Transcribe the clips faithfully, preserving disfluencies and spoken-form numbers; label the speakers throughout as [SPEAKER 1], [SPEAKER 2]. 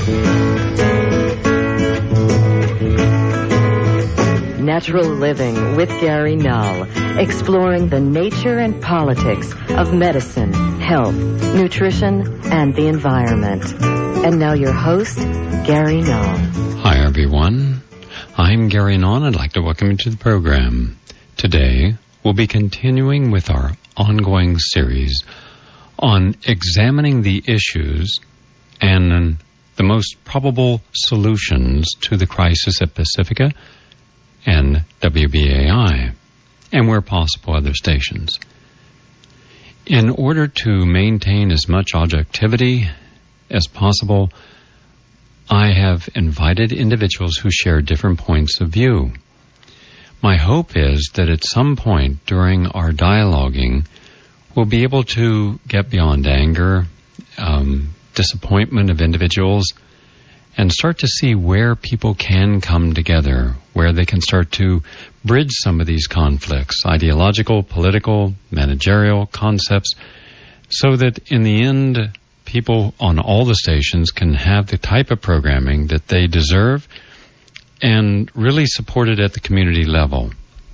[SPEAKER 1] Natural Living with Gary Null, exploring the nature and politics of medicine, health, nutrition, and the environment. And now your host, Gary Null.
[SPEAKER 2] Hi, everyone. I'm Gary Null, and I'd like to welcome you to the program. Today, we'll be continuing with our ongoing series on examining the issues and the most probable solutions to the crisis at Pacifica and W B A I, and where possible other stations. In order to maintain as much objectivity as possible, I have invited individuals who share different points of view. My hope is that at some point during our dialoguing, we'll be able to get beyond anger, um, disappointment of individuals, and start to see where people can come together, where they can start to bridge some of these conflicts, ideological, political, managerial concepts, so that in the end, people on all the stations can have the type of programming that they deserve and really support it at the community level.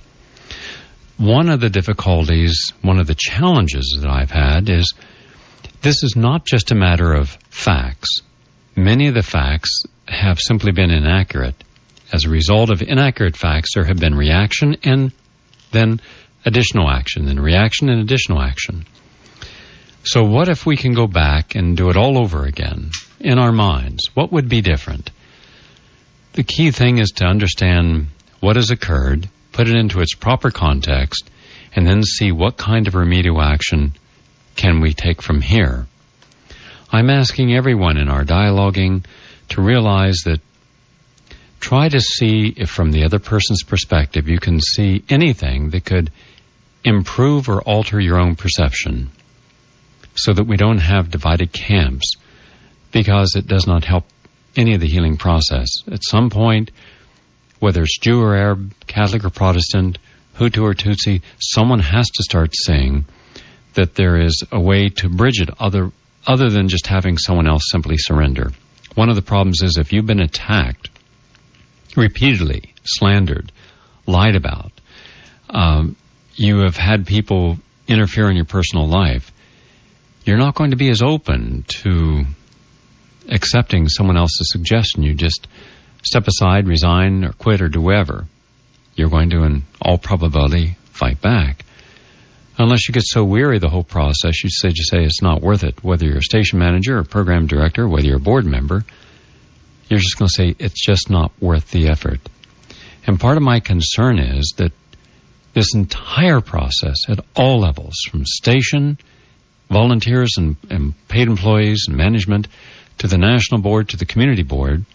[SPEAKER 2] One of the difficulties, one of the challenges that I've had is this is not just a matter of facts. Many of the facts have simply been inaccurate. As a result of inaccurate facts, there have been reaction and then additional action, and reaction and additional action. So what if we can go back and do it all over again in our minds? What would be different? The key thing is to understand what has occurred, put it into its proper context, and then see what kind of remedial action can we take from here. I'm asking everyone in our dialoguing to realize that try to see if from the other person's perspective you can see anything that could improve or alter your own perception so that we don't have divided camps, because it does not help any of the healing process. At some point, whether it's Jew or Arab, Catholic or Protestant, Hutu or Tutsi, someone has to start saying that there is a way to bridge it other other than just having someone else simply surrender. One of the problems is if you've been attacked, repeatedly, slandered, lied about, um, you have had people interfere in your personal life, you're not going to be as open to accepting someone else's suggestion. You just step aside, resign, or quit, or do whatever. You're going to, in all probability, fight back. Unless you get so weary of the whole process, you say, just say it's not worth it. Whether you're a station manager or program director, whether you're a board member, you're just going to say it's just not worth the effort. And part of my concern is that this entire process at all levels, from station, volunteers and, and paid employees and management, to the national board, to the community board,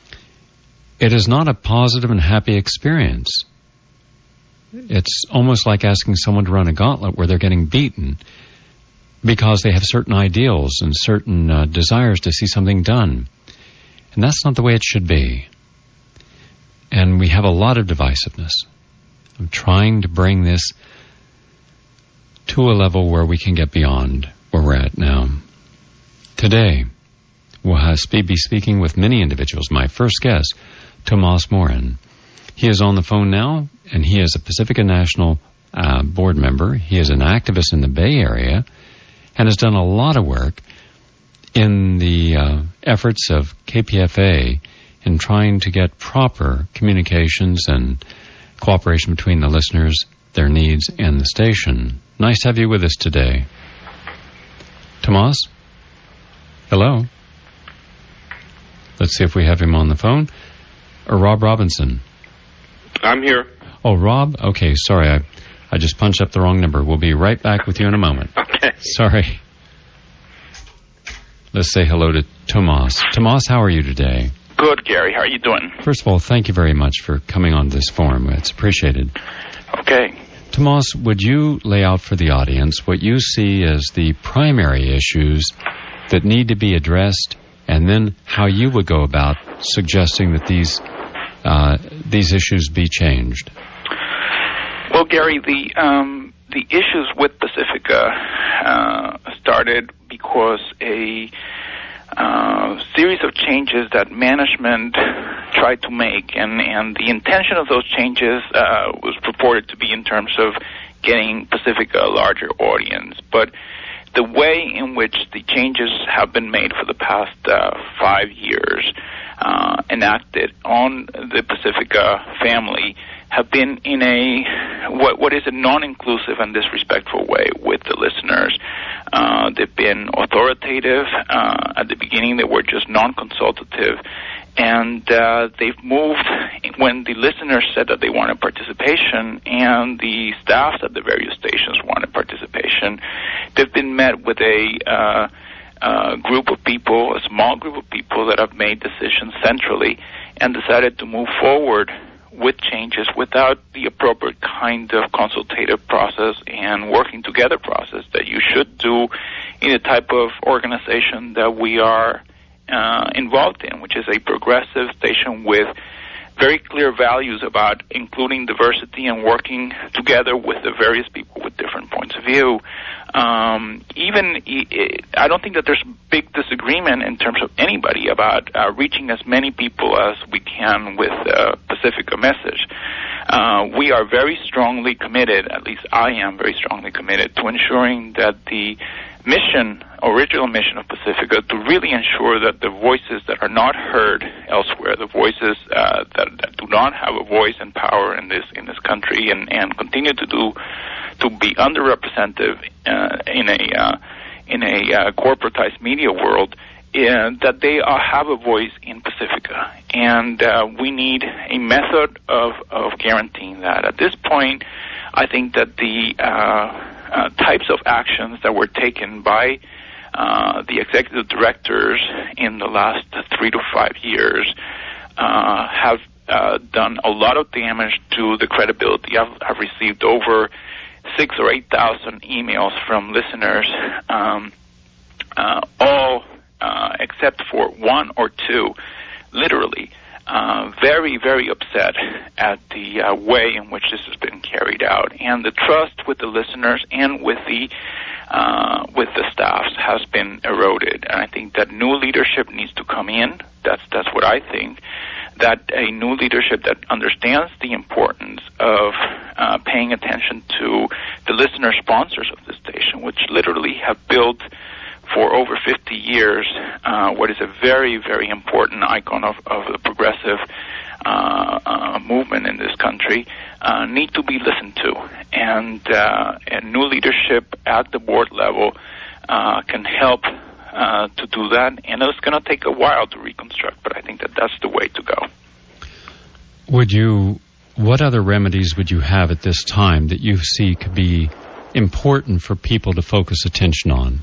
[SPEAKER 2] it is not a positive and happy experience. It's almost like asking someone to run a gauntlet where they're getting beaten because they have certain ideals and certain uh, desires to see something done. And that's not the way it should be. And we have a lot of divisiveness. I'm trying to bring this to a level where we can get beyond where we're at now. Today, we'll be speaking with many individuals. My first guest, Tomas Morin. He is on the phone now, and he is a Pacifica National uh, board member. He is an activist in the Bay Area and has done a lot of work in the uh, efforts of K P F A in trying to get proper communications and cooperation between the listeners, their needs, and the station. Nice to have you with us today. Tomas? Hello? Let's see if we have him on the phone. Or Rob Robinson?
[SPEAKER 3] I'm here.
[SPEAKER 2] Oh, Rob? Okay, sorry. I, I just punched up the wrong number. We'll be right back with you in a moment.
[SPEAKER 3] Okay.
[SPEAKER 2] Sorry. Let's say hello to Tomas. Tomas, how are you today?
[SPEAKER 3] Good, Gary. How are you doing?
[SPEAKER 2] First of all, thank you very much for coming on this forum. It's appreciated.
[SPEAKER 3] Okay.
[SPEAKER 2] Tomas, would you lay out for the audience what you see as the primary issues that need to be addressed, and then how you would go about suggesting that these uh, these issues be changed?
[SPEAKER 3] Well, Gary, the um, the issues with Pacifica uh, started because a uh, series of changes that management tried to make, and, and the intention of those changes uh, was purported to be in terms of getting Pacifica a larger audience. But the way in which the changes have been made for the past uh, five years uh, enacted on the Pacifica family have been in a what what is a non-inclusive and disrespectful way with the listeners. Uh, they've been authoritative. Uh, at the beginning, they were just non-consultative, and uh, they've moved when the listeners said that they wanted participation, and the staffs at the various stations wanted participation. They've been met with a uh, uh, group of people, a small group of people that have made decisions centrally and decided to move forward with changes without the appropriate kind of consultative process and working together process that you should do in a type of organization that we are uh, involved in, which is a progressive station with very clear values about including diversity and working together with the various people with different points of view. Um, even, I don't think that there's big disagreement in terms of anybody about uh, reaching as many people as we can with uh, Pacifica message. Uh, we are very strongly committed, at least I am very strongly committed, to ensuring that the mission, original mission of Pacifica, to really ensure that the voices that are not heard elsewhere, the voices uh, that, that do not have a voice and power in this in this country, and, and continue to do to be underrepresented uh, in a uh, in a uh, corporatized media world, uh, that they uh, have a voice in Pacifica, and uh, we need a method of of guaranteeing that. At this point, I think that the uh, Uh, types of actions that were taken by uh, the executive directors in the last three to five years uh, have uh, done a lot of damage to the credibility. I've, I've received over six or eight thousand emails from listeners, um, uh, all uh, except for one or two, literally. Uh, very, very upset at the uh, way in which this has been carried out, and the trust with the listeners and with the uh, with the staffs has been eroded. And I think that new leadership needs to come in. That's that's what I think. That a new leadership that understands the importance of uh, paying attention to the listener sponsors of the station, which literally have built for over fifty years, uh, what is a very, very important icon of, of the progressive uh, uh, movement in this country, uh, need to be listened to. And, uh, and new leadership at the board level uh, can help uh, to do that. And it's going to take a while to reconstruct, but I think that that's the way to go.
[SPEAKER 2] Would you, what other remedies would you have at this time that you see could be important for people to focus attention on?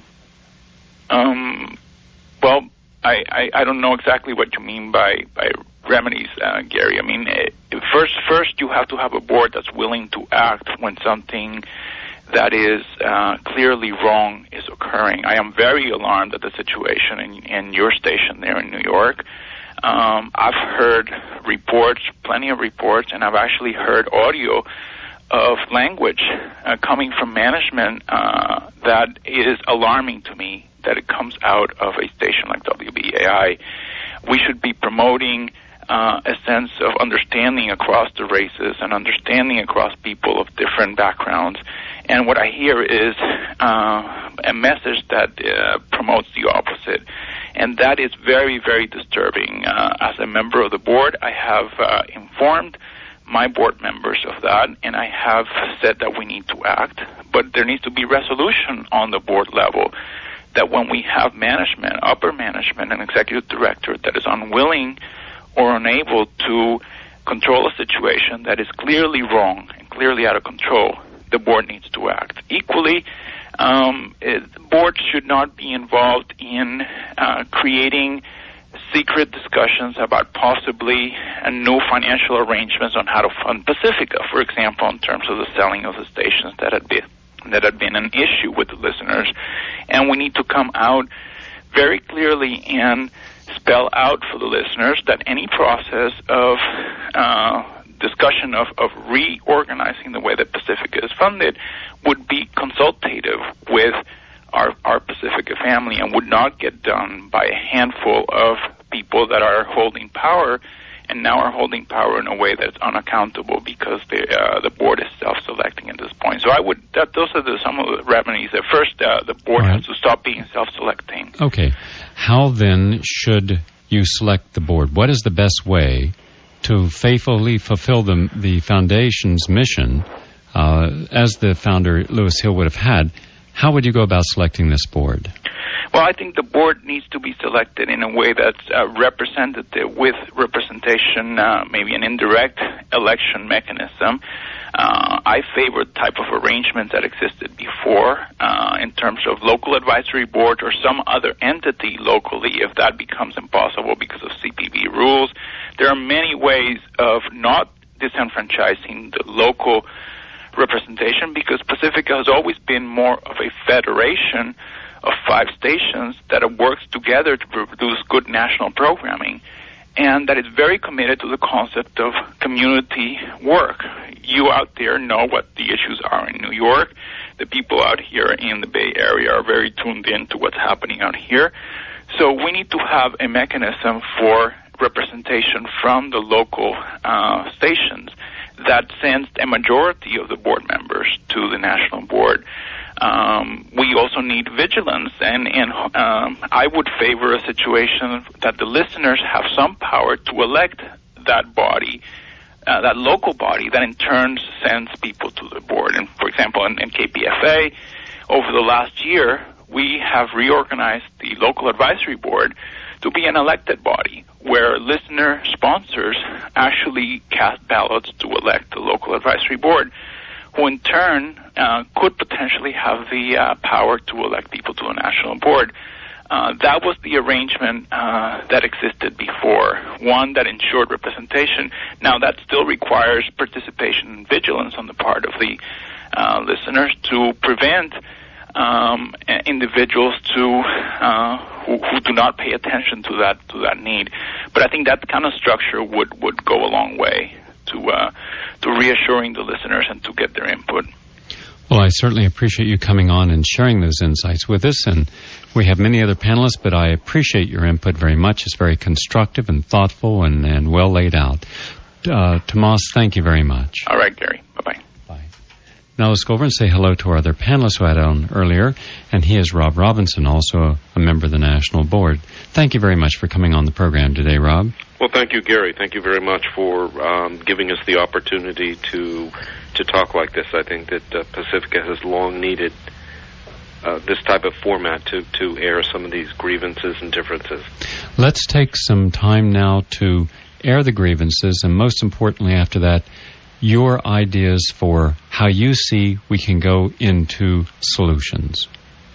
[SPEAKER 3] Um, well, I, I, I don't know exactly what you mean by, by remedies, uh, Gary. I mean, it, first, first you have to have a board that's willing to act when something that is uh, clearly wrong is occurring. I am very alarmed at the situation in, in your station there in New York. Um, I've heard reports, plenty of reports, and I've actually heard audio of language uh, coming from management uh, that is alarming to me, that it comes out of a station like W B A I. We should be promoting uh, a sense of understanding across the races and understanding across people of different backgrounds. And what I hear is uh, a message that uh, promotes the opposite. And that is very, very disturbing. Uh, as a member of the board, I have uh, informed my board members of that, and I have said that we need to act. But there needs to be resolution on the board level, that when we have management, upper management, and executive director that is unwilling or unable to control a situation that is clearly wrong and clearly out of control, the board needs to act. Equally, um, it, the board should not be involved in uh, creating secret discussions about possibly uh, new financial arrangements on how to fund Pacifica, for example, in terms of the selling of the stations that had been that had been an issue with the listeners. And we need to come out very clearly and spell out for the listeners that any process of uh, discussion of, of reorganizing the way that Pacifica is funded would be consultative with our, our Pacifica family and would not get done by a handful of people that are holding power and now are holding power in a way that's unaccountable because the uh, the board is self-selecting at this point. So I would that those are the, some of the remedies. At first, uh, the board
[SPEAKER 2] right.
[SPEAKER 3] has to stop being self-selecting.
[SPEAKER 2] Okay. How then should you select the board? What is the best way to faithfully fulfill the, the foundation's mission, uh, as the founder, Lewis Hill, would have had? How would you go about selecting this board?
[SPEAKER 3] Well, I think the board needs to be selected in a way that's uh, representative with representation, uh, maybe an indirect election mechanism. Uh, I favor the type of arrangement that existed before uh, in terms of local advisory board or some other entity locally if that becomes impossible because of C P B rules. There are many ways of not disenfranchising the local representation because Pacifica has always been more of a federation of five stations that works together to produce good national programming, and that is very committed to the concept of community work. You out there know what the issues are in New York. The people out here in the Bay Area are very tuned in to what's happening out here. So we need to have a mechanism for representation from the local uh, stations that sends a majority of the board members to the national board. Um, we also need vigilance, and, and um, I would favor a situation that the listeners have some power to elect that body, uh, that local body, that in turn sends people to the board. And for example, in, in K P F A, over the last year, we have reorganized the local advisory board to be an elected body, where listener sponsors actually cast ballots to elect the local advisory board, who in turn uh, could potentially have the uh, power to elect people to a national board. Uh, that was the arrangement uh, that existed before, one that ensured representation. Now, that still requires participation and vigilance on the part of the uh, listeners to prevent um, individuals to uh, who, who do not pay attention to that to that need. But I think that kind of structure would, would go a long way to uh, to reassuring the listeners and to get their input.
[SPEAKER 2] Well, I certainly appreciate you coming on and sharing those insights with us, and we have many other panelists, but I appreciate your input very much. It's very constructive and thoughtful and, and well laid out. Uh, Tomas, thank you very much.
[SPEAKER 3] All right, Gary. Bye-bye.
[SPEAKER 2] Bye. Now let's go over and say hello to our other panelist who I had on earlier, and he is Rob Robinson, also a member of the National Board. Thank you very much for coming on the program today, Rob.
[SPEAKER 4] Well, thank you, Gary. Thank you very much for um, giving us the opportunity to to talk like this. I think that uh, Pacifica has long needed uh, this type of format to, to air some of these grievances and differences.
[SPEAKER 2] Let's take some time now to air the grievances, and most importantly after that, your ideas for how you see we can go into solutions.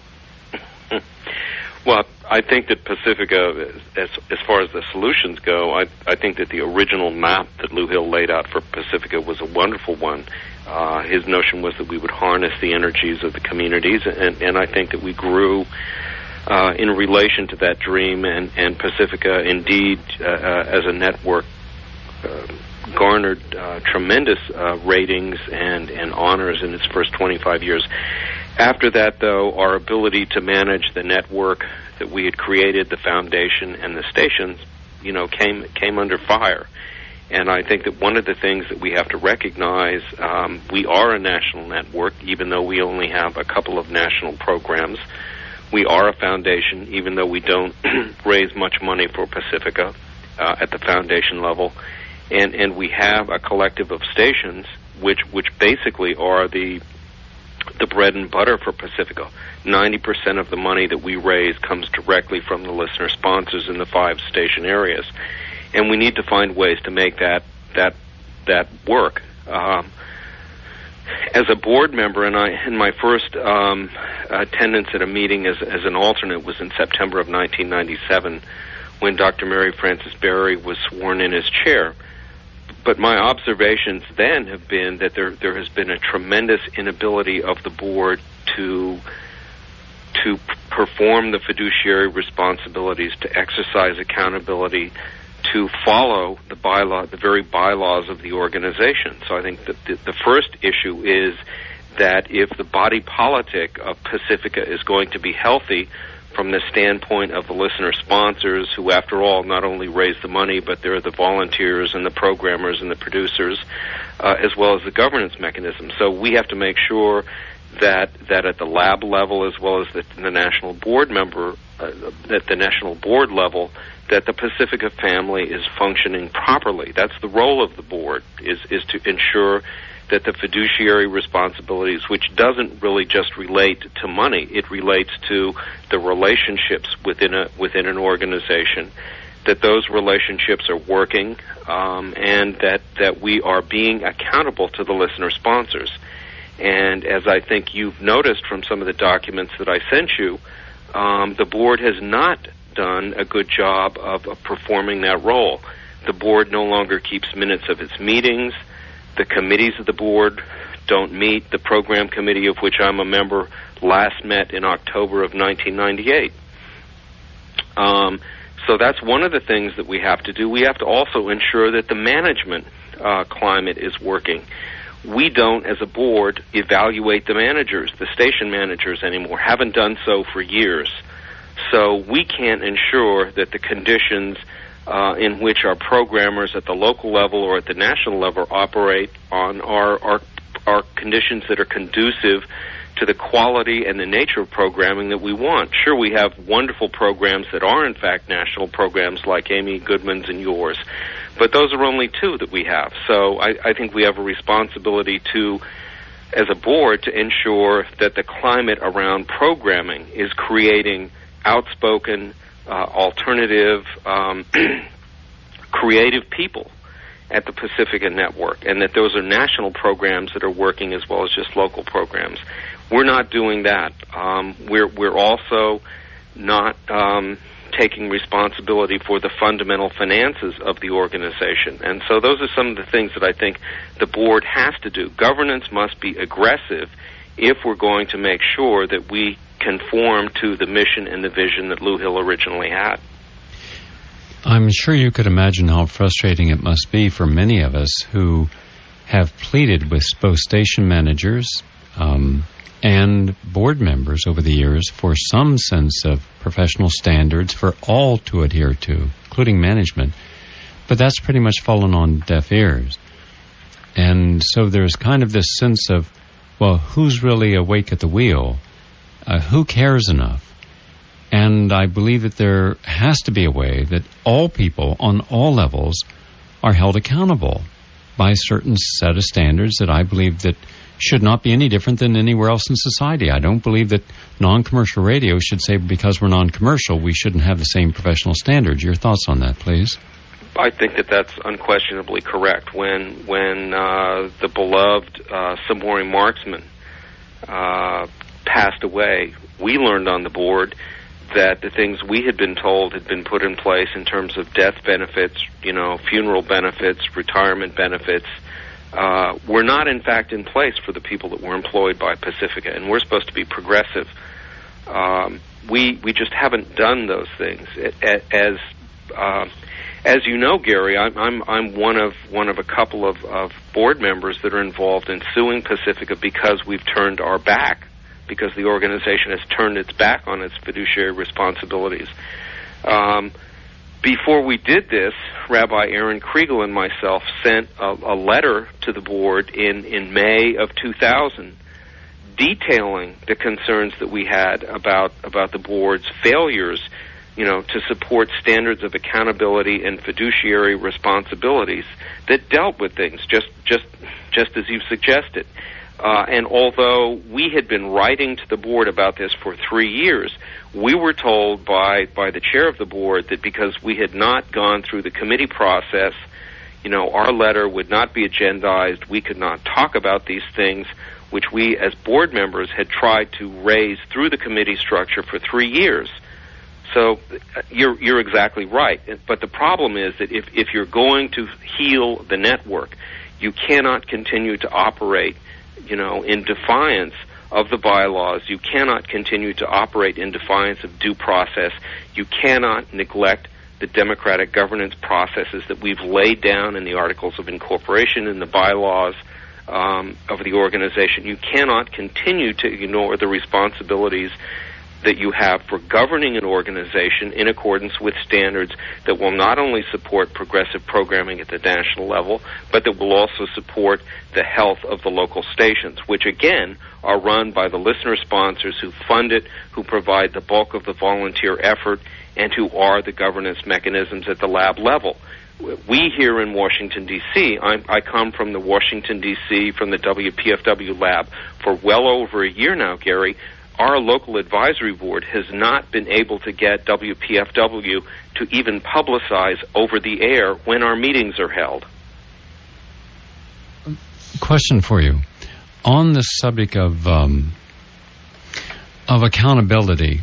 [SPEAKER 4] Well, I think that Pacifica, as as far as the solutions go, I I think that the original map that Lou Hill laid out for Pacifica was a wonderful one. Uh, his notion was that we would harness the energies of the communities, and, and I think that we grew uh, in relation to that dream, and, and Pacifica, indeed, uh, uh, as a network, uh, garnered uh, tremendous uh, ratings and, and honors in its first twenty-five years. After that, though, our ability to manage the network that we had created, the foundation and the stations, you know, came came under fire. And I think that one of the things that we have to recognize, um, we are a national network, even though we only have a couple of national programs. We are a foundation, even though we don't raise much money for Pacifica uh, at the foundation level. And and we have a collective of stations, which which basically are the the bread and butter for Pacifica. ninety percent of the money that we raise comes directly from the listener sponsors in the five station areas. And we need to find ways to make that that that work. Um, as a board member, and I in my first um, attendance at a meeting as as an alternate was in September of nineteen ninety-seven, when Doctor Mary Frances Berry was sworn in as chair. But my observations then have been that there there has been a tremendous inability of the board to to perform the fiduciary responsibilities, to exercise accountability, to follow the bylaw, the very bylaws of the organization. So I think that the, the first issue is that if the body politic of Pacifica is going to be healthy from the standpoint of the listener sponsors, who, after all, not only raise the money, but they're the volunteers and the programmers and the producers, uh, as well as the governance mechanism. So we have to make sure that that at the lab level, as well as the, the national board member, uh, at the national board level, that the Pacifica family is functioning properly. That's the role of the board, is is to ensure that the fiduciary responsibilities, which doesn't really just relate to money, it relates to the relationships within a within an organization, that those relationships are working, um, and that, that we are being accountable to the listener sponsors. And as I think you've noticed from some of the documents that I sent you, um, the board has not done a good job of, of performing that role. The board no longer keeps minutes of its meetings. The committees of the board don't meet. The program committee, of which I'm a member, last met in October of nineteen ninety-eight. Um, so that's one of the things that we have to do. We have to also ensure that the management uh, climate is working. We don't, as a board, evaluate the managers, the station managers anymore, haven't done so for years. So we can't ensure that the conditions uh, in which our programmers at the local level or at the national level operate on are, are, are conditions that are conducive to the quality and the nature of programming that we want. Sure, we have wonderful programs that are, in fact, national programs like Amy Goodman's and yours, but those are only two that we have. So I, I think we have a responsibility to, as a board, to ensure that the climate around programming is creating outspoken, uh, alternative, um, creative people at the Pacifica Network, and that those are national programs that are working as well as just local programs. We're not doing that. Um, we're we're also not um, taking responsibility for the fundamental finances of the organization. And so those are some of the things that I think the board has to do. Governance must be aggressive if we're going to make sure that we conform to the mission and the vision that Lou Hill originally had.
[SPEAKER 2] I'm sure you could imagine how frustrating it must be for many of us who have pleaded with both station managers um, and board members over the years for some sense of professional standards for all to adhere to, including management. But that's pretty much fallen on deaf ears. And so there's kind of this sense of, well, who's really awake at the wheel? Uh, who cares enough? And I believe that there has to be a way that all people on all levels are held accountable by a certain set of standards that I believe that should not be any different than anywhere else in society. I don't believe that non-commercial radio should say because we're non-commercial we shouldn't have the same professional standards. Your thoughts on that, please?
[SPEAKER 4] I think that that's unquestionably correct. When when uh, the beloved uh, Samori Marksman uh, passed away, we learned on the board that the things we had been told had been put in place in terms of death benefits, you know, funeral benefits, retirement benefits, uh, were not in fact in place for the people that were employed by Pacifica, and we're supposed to be progressive. Um, we we just haven't done those things. As uh, as you know, Gary, I'm I'm I'm one of one of a couple of, of board members that are involved in suing Pacifica because we've turned our back. Because the organization has turned its back on its fiduciary responsibilities. Um, before we did this, Rabbi Aaron Kriegel and myself sent a, a letter to the board in, in May of two thousand detailing the concerns that we had about, about the board's failures, you know, to support standards of accountability and fiduciary responsibilities that dealt with things, just, just, just as you suggested. Uh, and although we had been writing to the board about this for three years, we were told by, by the chair of the board that because we had not gone through the committee process, you know, our letter would not be agendized. We could not talk about these things, which we as board members had tried to raise through the committee structure for three years. So uh, you're, you're exactly right. But the problem is that if, if you're going to heal the network, you cannot continue to operate, you know, in defiance of the bylaws. You cannot continue to operate in defiance of due process. You cannot neglect the democratic governance processes that we've laid down in the Articles of Incorporation, in the bylaws, um, of the organization. You cannot continue to ignore the responsibilities that you have for governing an organization in accordance with standards that will not only support progressive programming at the national level, but that will also support the health of the local stations, which again are run by the listener sponsors who fund it, who provide the bulk of the volunteer effort, and who are the governance mechanisms at the lab level. We here in Washington, D C, I, I come from the Washington, D C, from the W P F W lab for well over a year now, Gary. Our local advisory board has not been able to get W P F W to even publicize over the air when our meetings are held.
[SPEAKER 2] Question for you. On the subject of um, of accountability,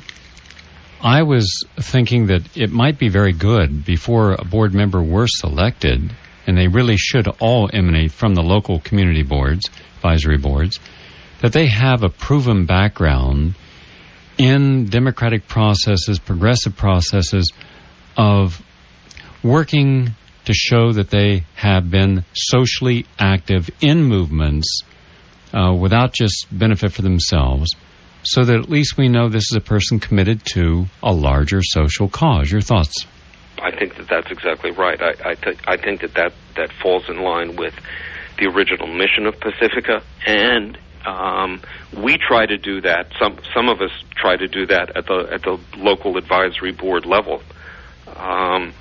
[SPEAKER 2] I was thinking that it might be very good before a board member were selected, and they really should all emanate from the local community boards, advisory boards, that they have a proven background in democratic processes, progressive processes of working to show that they have been socially active in movements uh, without just benefit for themselves, so that at least we know this is a person committed to a larger social cause. Your thoughts?
[SPEAKER 4] I think that that's exactly right. I, I, th- I think that, that that falls in line with the original mission of Pacifica, and Um, we try to do that. Some some of us try to do that at the at the local advisory board level. Um,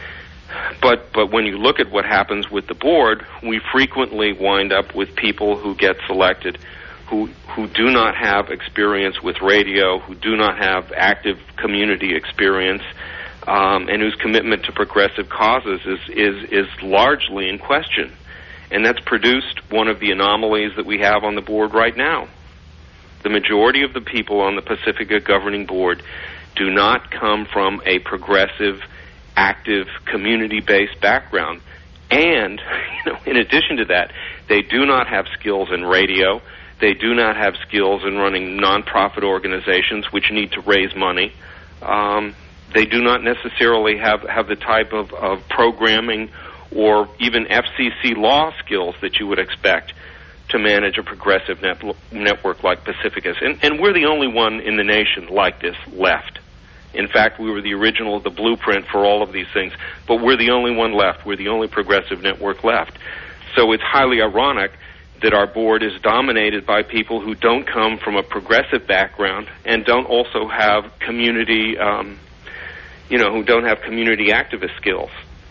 [SPEAKER 4] but but when you look at what happens with the board, we frequently wind up with people who get selected who who do not have experience with radio, who do not have active community experience, um, and whose commitment to progressive causes is is is largely in question. And that's produced one of the anomalies that we have on the board right now. The majority of the people on the Pacifica governing board do not come from a progressive, active, community-based background. And, you know, in addition to that, they do not have skills in radio. They do not have skills in running nonprofit organizations which need to raise money. Um, they do not necessarily have, have the type of, of programming or even F C C law skills that you would expect to manage a progressive net- network like Pacifica's. And, and we're the only one in the nation like this left. In fact, we were the original, the blueprint for all of these things, but we're the only one left. We're the only progressive network left. So it's highly ironic that our board is dominated by people who don't come from a progressive background and don't also have community, um, you know, who don't have community activist skills.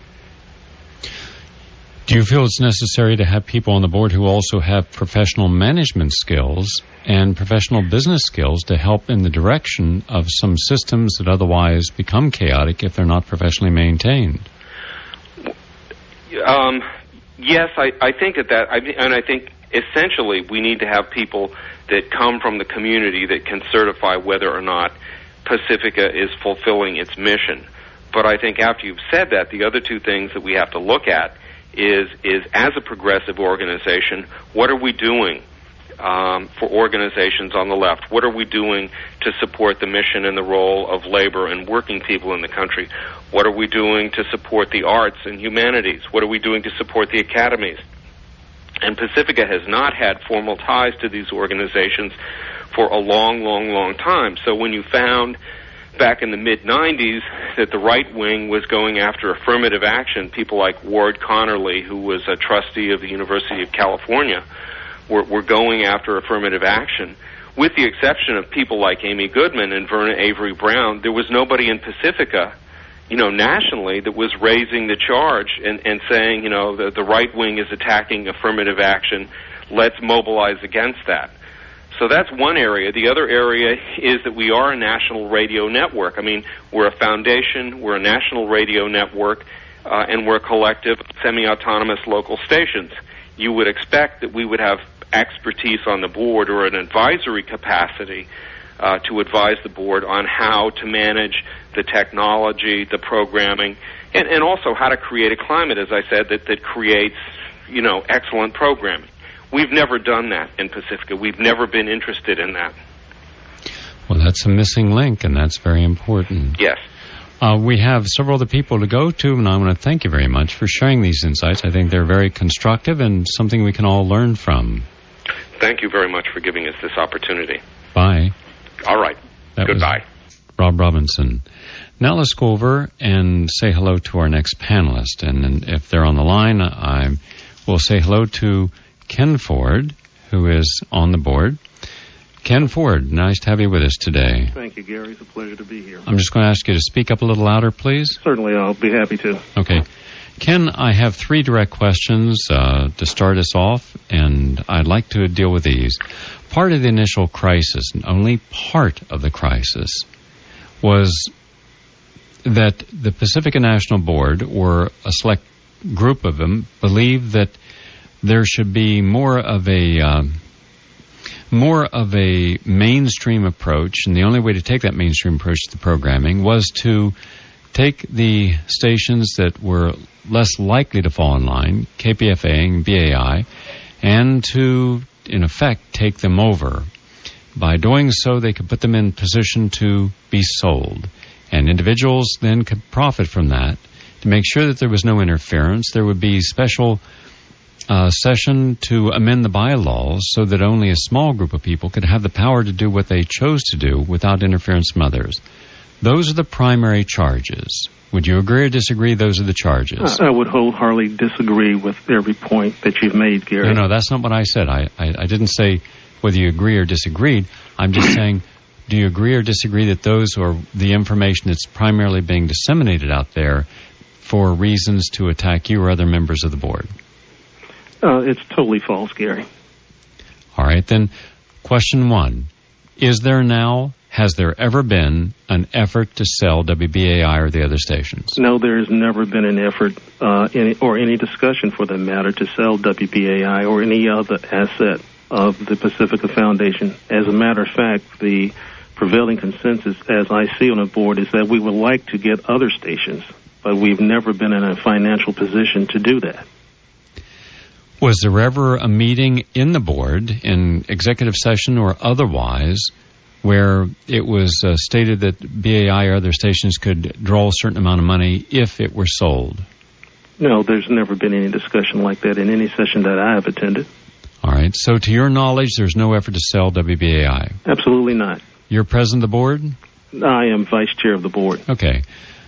[SPEAKER 2] Do you feel it's necessary to have people on the board who also have professional management skills and professional business skills to help in the direction of some systems that otherwise become chaotic if they're not professionally maintained?
[SPEAKER 4] Um, yes, I, I think that that, I, and I think essentially we need to have people that come from the community that can certify whether or not Pacifica is fulfilling its mission. But I think after you've said that, the other two things that we have to look at is is as a progressive organization, what are we doing um, for organizations on the left? What are we doing to support the mission and the role of labor and working people in the country? What are we doing to support the arts and humanities? What are we doing to support the academies? And Pacifica has not had formal ties to these organizations for a long, long, long time. So when you found back in the mid nineties that the right wing was going after affirmative action, people like Ward Connerly, who was a trustee of the University of California, were, were going after affirmative action. With the exception of people like Amy Goodman and Verna Avery Brown, there was nobody in Pacifica, you know, nationally that was raising the charge and, and saying, you know, the, the right wing is attacking affirmative action. Let's mobilize against that. So that's one area. The other area is that we are a national radio network. I mean, we're a foundation, we're a national radio network, uh, and we're a collective semi-autonomous local stations. You would expect that we would have expertise on the board or an advisory capacity uh, to advise the board on how to manage the technology, the programming, and, and also how to create a climate, as I said, that, that creates, you know, excellent programming. We've never done that in Pacifica. We've never been interested in that.
[SPEAKER 2] Well, that's a missing link, and that's very important.
[SPEAKER 4] Yes.
[SPEAKER 2] Uh, we have several other people to go to, and I want to thank you very much for sharing these insights. I think they're very constructive and something we can all learn from.
[SPEAKER 4] Thank you very much for giving us this opportunity.
[SPEAKER 2] Bye.
[SPEAKER 4] All right.
[SPEAKER 2] That
[SPEAKER 4] Goodbye.
[SPEAKER 2] Rob Robinson. Now let's go over and say hello to our next panelist. And, and if they're on the line, I will say hello to Ken Ford, who is on the board. Ken Ford, nice to have you with us today.
[SPEAKER 5] Thank you, Gary. It's a pleasure to be here.
[SPEAKER 2] I'm just going to ask you to speak up a little louder, please.
[SPEAKER 5] Certainly, I'll be happy to.
[SPEAKER 2] Okay. Ken, I have three direct questions uh, to start us off, and I'd like to deal with these. Part of the initial crisis, and only part of the crisis, was that the Pacifica National Board, or a select group of them, believed that there should be more of a... Uh, more of a mainstream approach, and the only way to take that mainstream approach to the programming was to take the stations that were less likely to fall in line, K P F A and B A I, and to, in effect, take them over. By doing so, they could put them in position to be sold, and individuals then could profit from that. To make sure that there was no interference, there would be special Uh, session to amend the bylaws so that only a small group of people could have the power to do what they chose to do without interference from others. Those are the primary charges. Would you agree or disagree those are the charges?
[SPEAKER 5] I, I would wholeheartedly disagree with every point that you've made, Gary.
[SPEAKER 2] No, no, that's not what I said. I, I, I didn't say whether you agree or disagreed. I'm just saying, do you agree or disagree that those are the information that's primarily being disseminated out there for reasons to attack you or other members of the board?
[SPEAKER 5] Uh, it's totally false, Gary.
[SPEAKER 2] All right, then, question one. Is there now, has there ever been, an effort to sell W B A I or the other stations?
[SPEAKER 5] No, there has never been an effort uh, any, or any discussion, for that matter, to sell W B A I or any other asset of the Pacifica Foundation. As a matter of fact, the prevailing consensus, as I see on the board, is that we would like to get other stations, but we've never been in a financial position to do that.
[SPEAKER 2] Was there ever a meeting in the board, in executive session or otherwise, where it was uh, stated that B A I or other stations could draw a certain amount of money if it were sold?
[SPEAKER 5] No, there's never been any discussion like that in any session that I have attended.
[SPEAKER 2] All right. So to your knowledge, there's no effort to sell W B A I?
[SPEAKER 5] Absolutely not.
[SPEAKER 2] You're president of the board?
[SPEAKER 5] I am vice chair of the board.
[SPEAKER 2] Okay.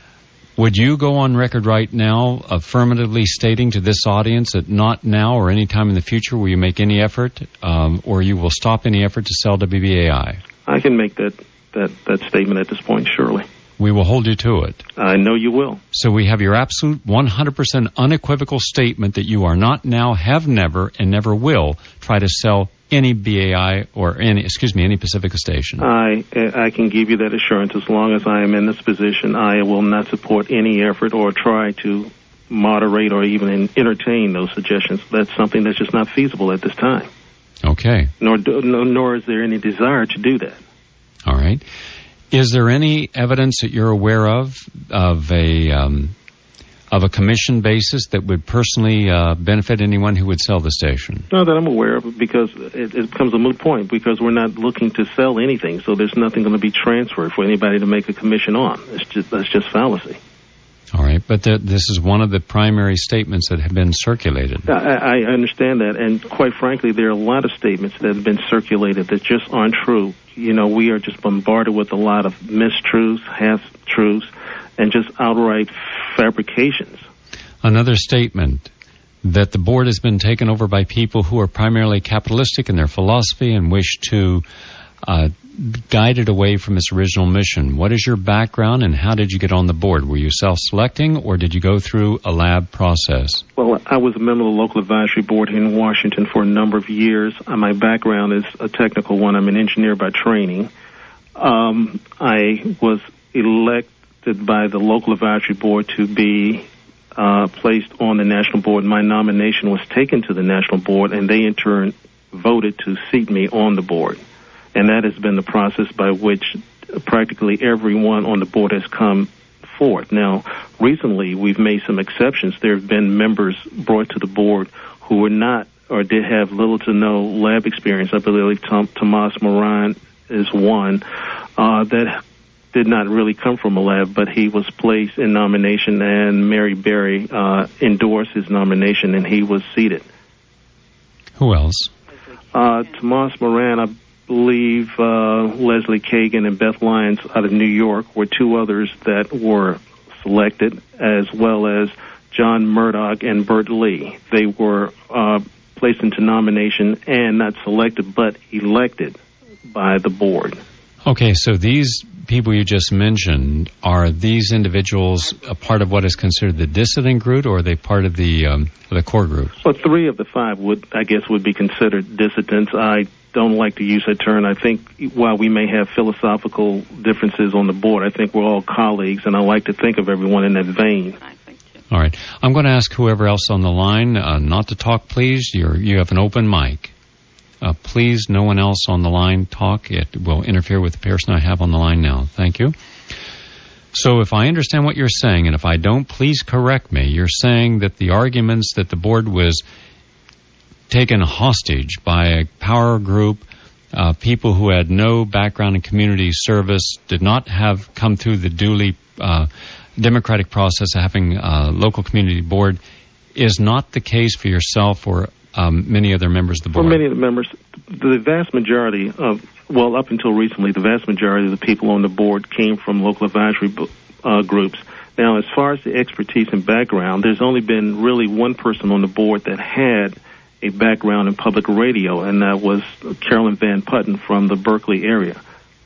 [SPEAKER 2] Would you go on record right now affirmatively stating to this audience that not now or any time in the future will you make any effort um, or you will stop any effort to sell W B A I?
[SPEAKER 5] I can make that, that, that statement at this point, surely.
[SPEAKER 2] We will hold you to it.
[SPEAKER 5] I know you will.
[SPEAKER 2] So we have your absolute one hundred percent unequivocal statement that you are not now, have never, and never will try to sell any B A I or any, excuse me, any Pacifica station.
[SPEAKER 5] I I can give you that assurance. As long as I am in this position, I will not support any effort or try to moderate or even entertain those suggestions. That's something that's just not feasible at this time.
[SPEAKER 2] Okay.
[SPEAKER 5] Nor, do, no, nor is there any desire to do that.
[SPEAKER 2] All right. Is there any evidence that you're aware of of a um, of a commission basis that would personally uh, benefit anyone who would sell the station?
[SPEAKER 5] No, that I'm aware of, because it, it becomes a moot point, because we're not looking to sell anything, so there's nothing going to be transferred for anybody to make a commission on. It's just, that's just fallacy.
[SPEAKER 2] All right, but th- this is one of the primary statements that have been circulated.
[SPEAKER 5] I, I understand that, and quite frankly, there are a lot of statements that have been circulated that just aren't true. You know, we are just bombarded with a lot of mistruths, half-truths, and just outright fabrications.
[SPEAKER 2] Another statement that the board has been taken over by people who are primarily capitalistic in their philosophy and wish to uh, guide it away from its original mission. What is your background and how did you get on the board? Were you self-selecting or did you go through a lab process?
[SPEAKER 5] Well, I was a member of the local advisory board here in Washington for a number of years. Uh, my background is a technical one. I'm an engineer by training. Um, I was elected by the local advisory board to be uh, placed on the national board. My nomination was taken to the national board, and they in turn voted to seat me on the board. And that has been the process by which practically everyone on the board has come forth. Now, recently, we've made some exceptions. There have been members brought to the board who were not or did have little to no lab experience. I believe Tom, Tomas Moran is one uh, that did not really come from Malev, but he was placed in nomination, and Mary Berry uh, endorsed his nomination, and he was seated.
[SPEAKER 2] Who else?
[SPEAKER 5] Uh, Tomas Moran, I believe uh, Leslie Kagan and Beth Lyons out of New York were two others that were selected, as well as John Murdoch and Bert Lee. They were uh, placed into nomination and not selected, but elected by the board.
[SPEAKER 2] Okay, so these people you just mentioned, are these individuals a part of what is considered the dissident group, or are they part of the um, the core group?
[SPEAKER 5] Well, three of the five would, I guess, would be considered dissidents. I don't like to use that term. I think while we may have philosophical differences on the board, I think we're all colleagues, and I like to think of everyone in that vein.
[SPEAKER 2] All right. I'm going to ask whoever else on the line uh, not to talk, please. You're, you have an open mic. Uh, please, no one else on the line talk. It will interfere with the person I have on the line now. Thank you. So if I understand what you're saying, and if I don't, please correct me. You're saying that the arguments that the board was taken hostage by a power group, uh, people who had no background in community service, did not have come through the duly uh, democratic process of having a local community board, is not the case for yourself or Um, many other members of the board?
[SPEAKER 5] For many of the members, the vast majority of, well, up until recently, the vast majority of the people on the board came from local advisory uh, groups. Now, as far as the expertise and background, there's only been really one person on the board that had a background in public radio, and that was Carolyn Van Putten from the Berkeley area.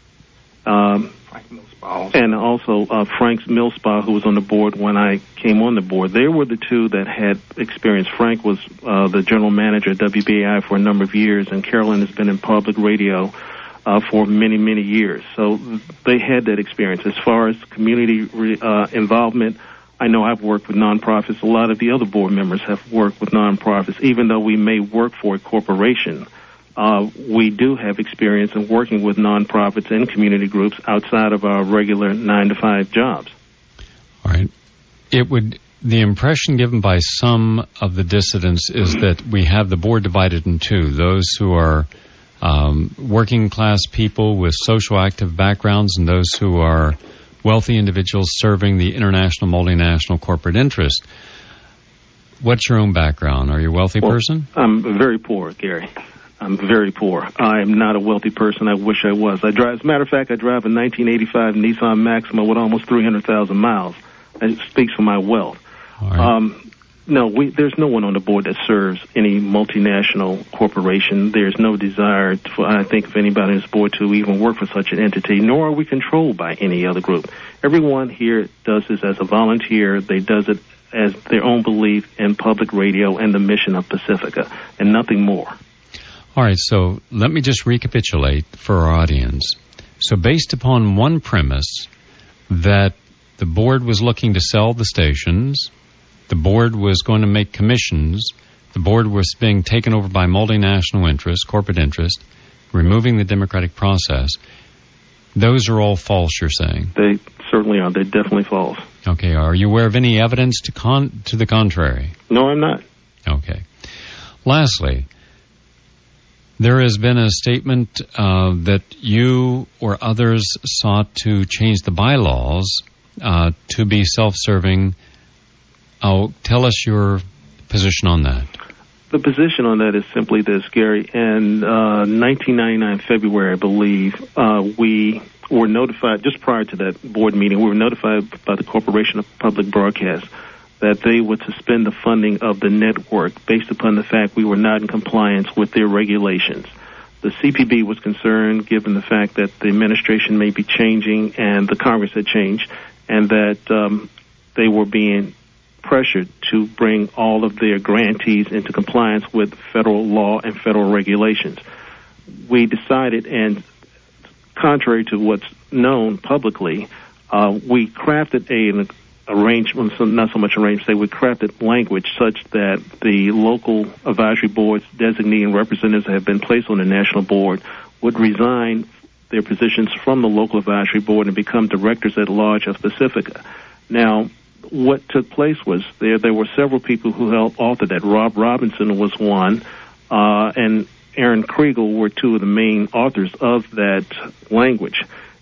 [SPEAKER 5] Um, and also uh, Frank Millspaugh, who was on the board when I came on the board. They were the two that had experience. Frank was uh, the general manager at W B A I for a number of years, and Carolyn has been in public radio uh, for many, many years. So they had that experience. As far as community re- uh, involvement, I know I've worked with nonprofits. A lot of the other board members have worked with nonprofits. Even though we may work for a corporation, Uh, we do have experience in working with nonprofits and community groups outside of our regular nine to five jobs.
[SPEAKER 2] All right. It would, the impression given by some of the dissidents is that we have the board divided in two. Those who are um, working class people with social active backgrounds and those who are wealthy individuals serving the international, multinational corporate interest. What's your own background? Are you a wealthy
[SPEAKER 5] well,
[SPEAKER 2] person?
[SPEAKER 5] I'm very poor, Gary. I'm very poor. I am not a wealthy person. I wish I was. I drive, as a matter of fact, I drive a nineteen eighty-five Nissan Maxima with almost three hundred thousand miles. It speaks for my wealth.
[SPEAKER 2] All right.
[SPEAKER 5] Um, no, we, there's no one on the board that serves any multinational corporation. There's no desire, for, I think, of anybody on this board to even work for such an entity, nor are we controlled by any other group. Everyone here does this as a volunteer. They does it as their own belief in public radio and the mission of Pacifica, and nothing more.
[SPEAKER 2] All right, so let me just recapitulate for our audience. So based upon one premise that the board was looking to sell the stations, the board was going to make commissions, the board was being taken over by multinational interests, corporate interest, removing the democratic process, those are all false, you're saying?
[SPEAKER 5] They certainly are. They're definitely false.
[SPEAKER 2] Okay, are you aware of any evidence to con- to the contrary?
[SPEAKER 5] No, I'm not.
[SPEAKER 2] Okay. Lastly, there has been a statement uh, that you or others sought to change the bylaws uh, to be self-serving. Oh, tell us your position on that.
[SPEAKER 5] The position on that is simply this, Gary. In uh, nineteen ninety-nine, February, I believe, uh, we were notified, just prior to that board meeting, we were notified by the Corporation of Public Broadcast that they would suspend the funding of the network based upon the fact we were not in compliance with their regulations. The C P B was concerned, given the fact that the administration may be changing and the Congress had changed, and that um, they were being pressured to bring all of their grantees into compliance with federal law and federal regulations. We decided, and contrary to what's known publicly, uh, we crafted a arrangement, not so much arrangement, we crafted language such that the local advisory boards, designee and representatives that have been placed on the national board would resign their positions from the local advisory board and become directors at large of Pacifica. Now, what took place was there there were several people who helped author that. Rob Robinson was one, uh, and Aaron Kriegel were two of the main authors of that language.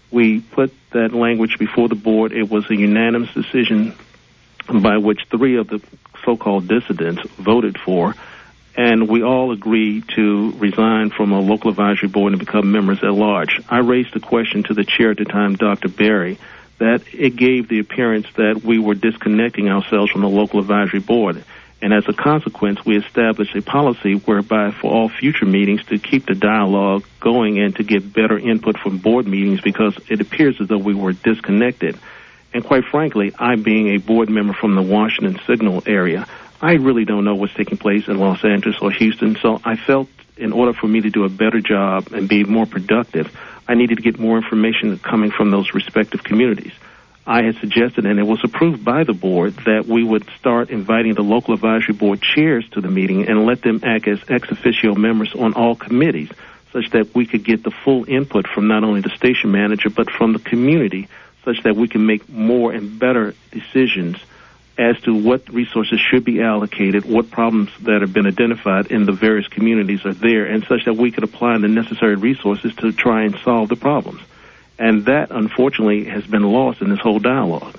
[SPEAKER 5] we put that language before the board. It was a unanimous decision by which three of the so-called dissidents voted for, and we all agreed to resign from a local advisory board and become members at large. I raised a question to the chair at the time, Doctor Berry, that it gave the appearance that we were disconnecting ourselves from the local advisory board. And as a consequence, we established a policy whereby for all future meetings to keep the dialogue going and to get better input from board meetings, because it appears as though we were disconnected. And quite frankly, I being a board member from the Washington Signal area, I really don't know what's taking place in Los Angeles or Houston. So I felt in order for me to do a better job and be more productive, I needed to get more information coming from those respective communities. I had suggested, and it was approved by the board, that we would start inviting the local advisory board chairs to the meeting and let them act as ex officio members on all committees, such that we could get the full input from not only the station manager, but from the community, such that we can make more and better decisions as to what resources should be allocated, what problems that have been identified in the various communities are there, and such that we could apply the necessary resources to try and solve the problems. And that, unfortunately, has been lost in this whole dialogue.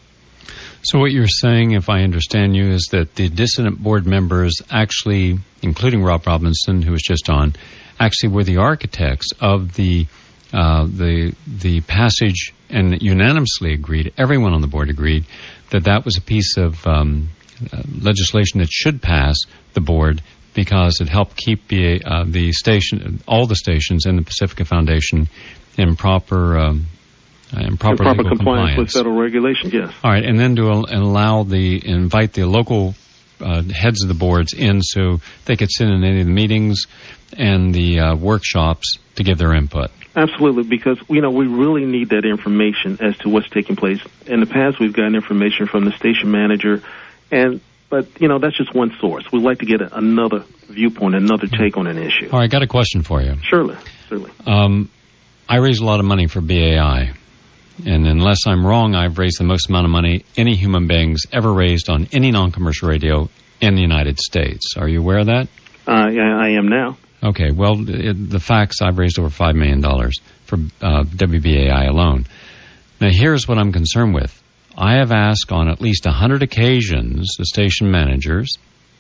[SPEAKER 2] So what you're saying, if I understand you, is that the dissident board members actually, including Rob Robinson, who was just on, actually were the architects of the uh, the the passage, and unanimously agreed, everyone on the board agreed, that that was a piece of um, uh, legislation that should pass the board because it helped keep the, uh, the station, all the stations in the Pacifica Foundation in proper um, in proper,
[SPEAKER 5] in proper
[SPEAKER 2] legal
[SPEAKER 5] compliance,
[SPEAKER 2] compliance
[SPEAKER 5] with federal regulation. Yes.
[SPEAKER 2] All right, and then to al- allow the invite the local uh, heads of the boards in so they could sit in any of the meetings and the uh, workshops to give their input.
[SPEAKER 5] Absolutely, because you know we really need that information as to what's taking place. In the past, we've gotten information from the station manager, and but you know that's just one source. We'd like to get a, another viewpoint, another take on an issue.
[SPEAKER 2] All right, I got a question for you.
[SPEAKER 5] Surely, surely.
[SPEAKER 2] Um, I raise a lot of money for B A I, and unless I'm wrong, I've raised the most amount of money any human beings ever raised on any non-commercial radio in the United States. Are you aware of that?
[SPEAKER 5] Uh, yeah, I am now.
[SPEAKER 2] Okay, well, it, the facts, I've raised over five million dollars for uh, W B A I alone. Now, here's what I'm concerned with. I have asked on at least one hundred occasions the station managers,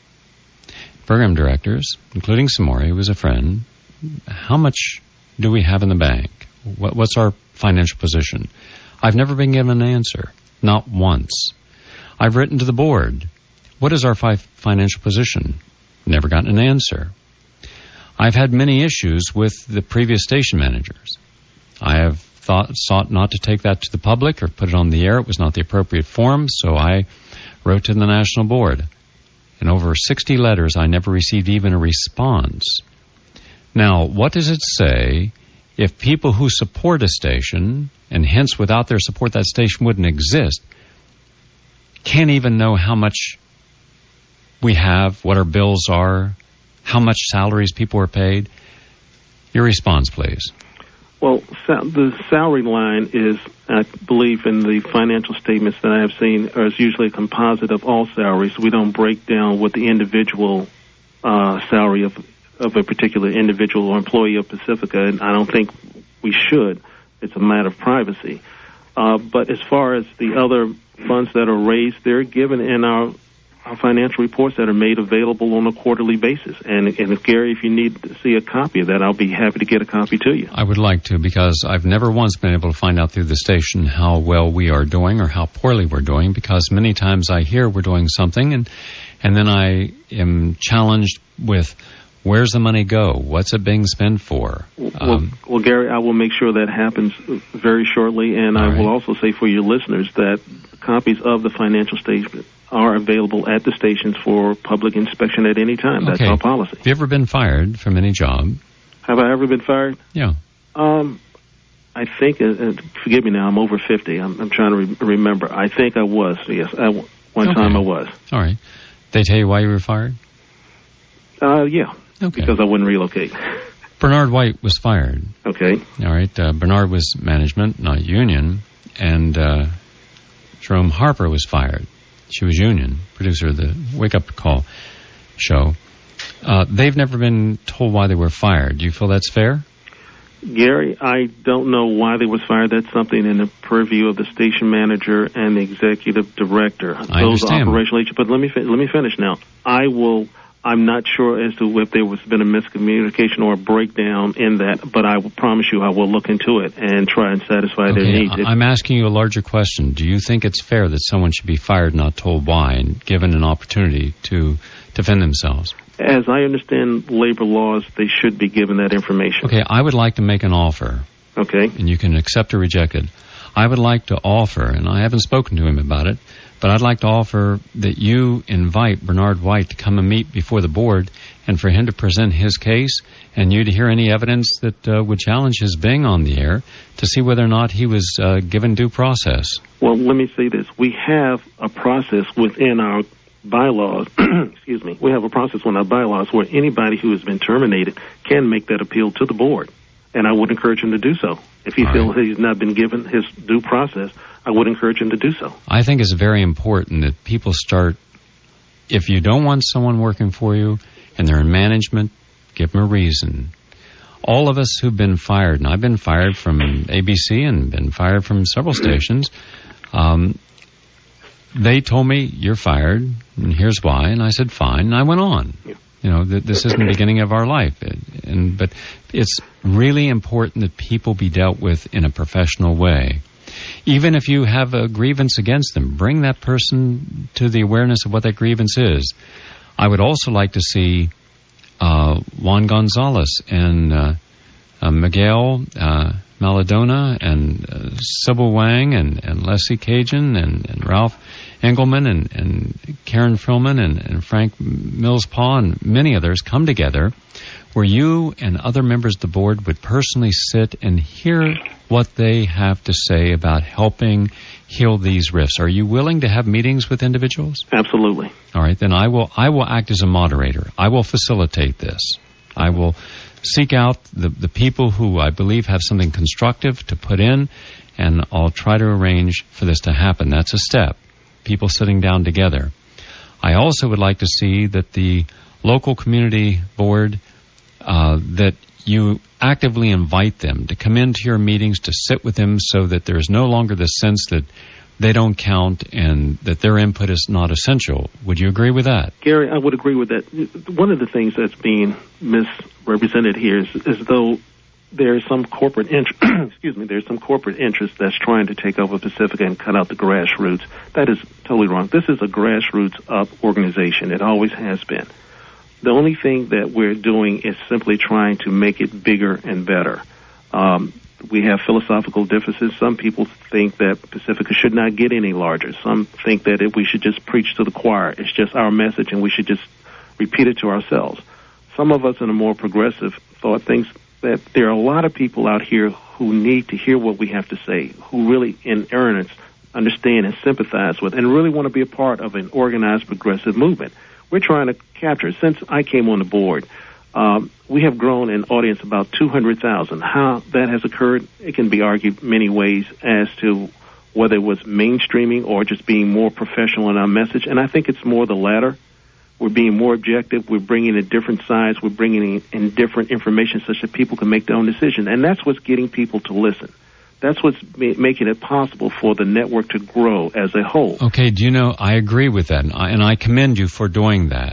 [SPEAKER 2] program directors, including Samori, who was a friend, how much do we have in the bank? What, what's our financial position? I've never been given an answer, not once. I've written to the board, what is our fi- financial position? Never gotten an answer. I've had many issues with the previous station managers. I have thought, sought not to take that to the public or put it on the air. It was not the appropriate forum, so I wrote to the national board. In over sixty letters, I never received even a response. Now, what does it say if people who support a station, and hence without their support that station wouldn't exist, can't even know how much we have, what our bills are, how much salaries people are paid? Your response, please.
[SPEAKER 5] Well, sa- the salary line is, I believe, in the financial statements that I have seen, is usually a composite of all salaries. We don't break down what the individual uh, salary of of a particular individual or employee of Pacifica, and I don't think we should. It's a matter of privacy. Uh, but as far as the other funds that are raised, they're given in our Our financial reports that are made available on a quarterly basis. And, and if, Gary, if you need to see a copy of that, I'll be happy to get a copy to you.
[SPEAKER 2] I would like to, because I've never once been able to find out through the station how well we are doing or how poorly we're doing, because many times I hear we're doing something, and and then I am challenged with, where's the money go? What's it being spent for?
[SPEAKER 5] Well,
[SPEAKER 2] Um,
[SPEAKER 5] well, Gary, I will make sure that happens very shortly, and I
[SPEAKER 2] right.
[SPEAKER 5] will also say for your listeners that copies of the financial statement are available at the stations for public inspection at any time. That's
[SPEAKER 2] Okay.
[SPEAKER 5] our policy.
[SPEAKER 2] Have you ever been fired from any job?
[SPEAKER 5] Have I ever been fired?
[SPEAKER 2] Yeah.
[SPEAKER 5] Um, I think, uh, uh, forgive me now, I'm over fifty. I'm, I'm trying to re- remember. I think I was, yes. I, one
[SPEAKER 2] Okay.
[SPEAKER 5] time I was.
[SPEAKER 2] All right. They tell you why you were fired?
[SPEAKER 5] Uh, yeah,
[SPEAKER 2] Okay.
[SPEAKER 5] because I wouldn't relocate.
[SPEAKER 2] Bernard White was fired.
[SPEAKER 5] Okay.
[SPEAKER 2] All right. Uh, Bernard was management, not union. And uh, Jerome Harper was fired. She was union, producer of the Wake Up Call show. Uh, they've never been told why they were fired. Do you feel that's fair?
[SPEAKER 5] Gary, I don't know why they was fired. That's something in the purview of the station manager and the executive director.
[SPEAKER 2] I
[SPEAKER 5] Those
[SPEAKER 2] understand.
[SPEAKER 5] operational agents. But let me fi- let me finish now. I will. I'm not sure as to if there was been a miscommunication or a breakdown in that, but I will promise you I will look into it and try and satisfy
[SPEAKER 2] Okay,
[SPEAKER 5] their needs.
[SPEAKER 2] I- I'm asking you a larger question. Do you think it's fair that someone should be fired, not told why, and given an opportunity to defend themselves?
[SPEAKER 5] As I understand labor laws, they should be given that information.
[SPEAKER 2] Okay, I would like to make an offer,
[SPEAKER 5] Okay.
[SPEAKER 2] and you can accept or reject it. I would like to offer, and I haven't spoken to him about it, but I'd like to offer that you invite Bernard White to come and meet before the board and for him to present his case and you to hear any evidence that uh, would challenge his being on the air to see whether or not he was uh, given due process.
[SPEAKER 5] Well, let me say this. We have a process within our bylaws, excuse me, we have a process within our bylaws where anybody who has been terminated can make that appeal to the board. And I would encourage him to do so. If he
[SPEAKER 2] All
[SPEAKER 5] feels
[SPEAKER 2] right.
[SPEAKER 5] he's not been given his due process, I would encourage him to do so.
[SPEAKER 2] I think it's very important that people start, if you don't want someone working for you and they're in management, give them a reason. All of us who've been fired, and I've been fired from A B C and been fired from several stations, um, they told me, you're fired, and here's why, and I said, fine, and I went on.
[SPEAKER 5] Yeah.
[SPEAKER 2] You know, th- this isn't the beginning of our life. It, and But it's really important that people be dealt with in a professional way. Even if you have a grievance against them, bring that person to the awareness of what that grievance is. I would also like to see uh, Juan Gonzalez and uh, uh, Miguel uh, Maladona and uh, Sybil Wang and, and Leslie Cajun and, and Ralph Engelman and, and Karen Frillman and, and Frank Millspaw and many others come together where you and other members of the board would personally sit and hear what they have to say about helping heal these rifts. Are you willing to have meetings with individuals?
[SPEAKER 5] Absolutely.
[SPEAKER 2] All right, then I will I will act as a moderator. I will facilitate this. I will seek out the, the people who I believe have something constructive to put in, and I'll try to arrange for this to happen. That's a step. People sitting down together. I also would like to see that the local community board, uh, that you actively invite them to come into your meetings, to sit with them so that there's no longer the sense that they don't count and that their input is not essential. Would you agree with that?
[SPEAKER 5] Gary, I would agree with that. One of the things that's being misrepresented here is as though there's some corporate interest, excuse me, there's some corporate interest that's trying to take over Pacifica and cut out the grassroots. That is totally wrong. This is a grassroots up organization. It always has been. The only thing that we're doing is simply trying to make it bigger and better. Um, we have philosophical differences. Some people think that Pacifica should not get any larger. Some think that if we should just preach to the choir. It's just our message and we should just repeat it to ourselves. Some of us in a more progressive thought thinks that there are a lot of people out here who need to hear what we have to say, who really in earnest understand and sympathize with and really want to be a part of an organized progressive movement. We're trying to capture. Since I came on the board, um, we have grown an audience about two hundred thousand. How that has occurred, it can be argued many ways as to whether it was mainstreaming or just being more professional in our message. And I think it's more the latter. We're being more objective. We're bringing in different sides. We're bringing in, in different information such that people can make their own decision. And that's what's getting people to listen. That's what's ma- making it possible for the network to grow as a whole.
[SPEAKER 2] Okay, do you know, I agree with that, and I, and I commend you for doing that.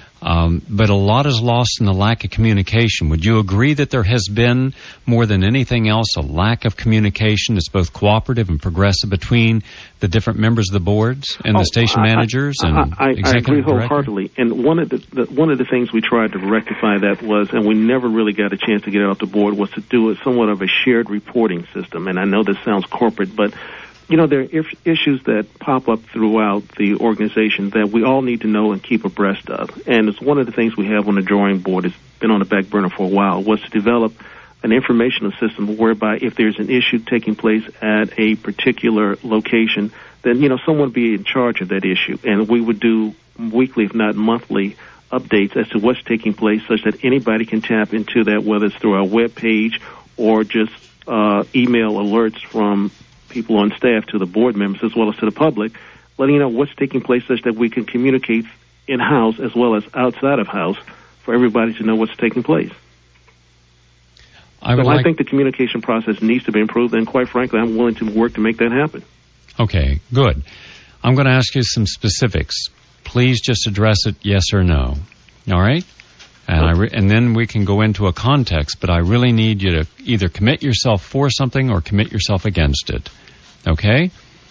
[SPEAKER 2] Um, but a lot is lost in the lack of communication. Would you agree that there has been, more than anything else, a lack of communication that's both cooperative and progressive between the different members of the boards and
[SPEAKER 5] oh,
[SPEAKER 2] the station
[SPEAKER 5] I,
[SPEAKER 2] managers
[SPEAKER 5] I,
[SPEAKER 2] and
[SPEAKER 5] I, I,
[SPEAKER 2] executive
[SPEAKER 5] I agree
[SPEAKER 2] director?
[SPEAKER 5] wholeheartedly. And one of the, the one of the things we tried to rectify that was, and we never really got a chance to get it off the board, was to do it somewhat of a shared reporting system. And I know this sounds corporate, but you know, there are if, issues that pop up throughout the organization that we all need to know and keep abreast of. And it's one of the things we have on the drawing board. It's been on the back burner for a while, was to develop an informational system whereby if there's an issue taking place at a particular location, then, you know, someone would be in charge of that issue. And we would do weekly, if not monthly, updates as to what's taking place such that anybody can tap into that, whether it's through our web page or just uh, email alerts from people on staff to the board members as well as to the public, letting you know what's taking place such that we can communicate in-house as well as outside of house for everybody to know what's taking place.
[SPEAKER 2] I would
[SPEAKER 5] so
[SPEAKER 2] like...
[SPEAKER 5] I think the communication process needs to be improved, and quite frankly, I'm willing to work to make that happen.
[SPEAKER 2] Okay, good. I'm going to ask you some specifics. Please just address it yes or no. All right? And, I re- and then we can go into a context, but I really need you to either commit yourself for something or commit yourself against it. Okay?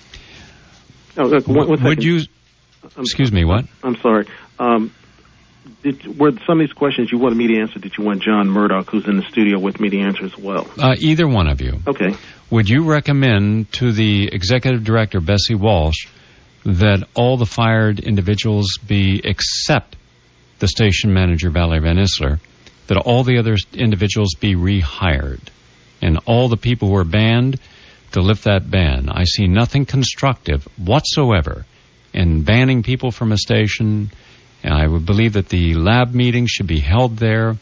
[SPEAKER 5] Oh, look, one, one
[SPEAKER 2] Would you...
[SPEAKER 5] I'm,
[SPEAKER 2] excuse me, what?
[SPEAKER 5] I'm sorry. Um, did, were some of these questions you wanted me to answer, did you want John Murdoch, who's in the studio with me, to answer as well?
[SPEAKER 2] Uh, either one of you.
[SPEAKER 5] Okay.
[SPEAKER 2] Would you recommend to the executive director, Bessie Walsh, that all the fired individuals be, except the station manager, Valerie Van Isler, that all the other individuals be rehired, and all the people who are banned to lift that ban? I see nothing constructive whatsoever in banning people from a station, and I would believe that the lab meetings should be held there,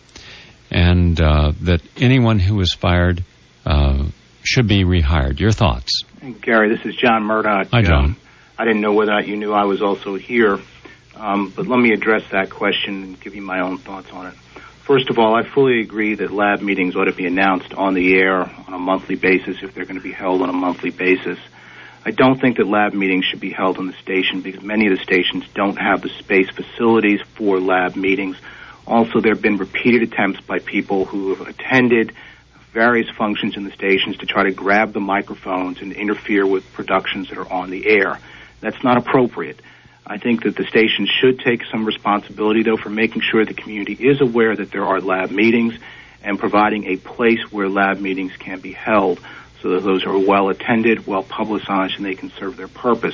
[SPEAKER 2] and uh, that anyone who was fired uh, should be rehired. Your thoughts?
[SPEAKER 6] Gary, this is John Murdoch.
[SPEAKER 2] Hi, John.
[SPEAKER 6] Um, I didn't know whether or not you knew I was also here, um, but let me address that question and give you my own thoughts on it. First of all, I fully agree that lab meetings ought to be announced on the air on a monthly basis if they're going to be held on a monthly basis. I don't think that lab meetings should be held on the station because many of the stations don't have the space facilities for lab meetings. Also, there have been repeated attempts by people who have attended various functions in the stations to try to grab the microphones and interfere with productions that are on the air. That's not appropriate. I think that the station should take some responsibility, though, for making sure the community is aware that there are lab meetings and providing a place where lab meetings can be held so that those are well attended, well publicized, and they can serve their purpose.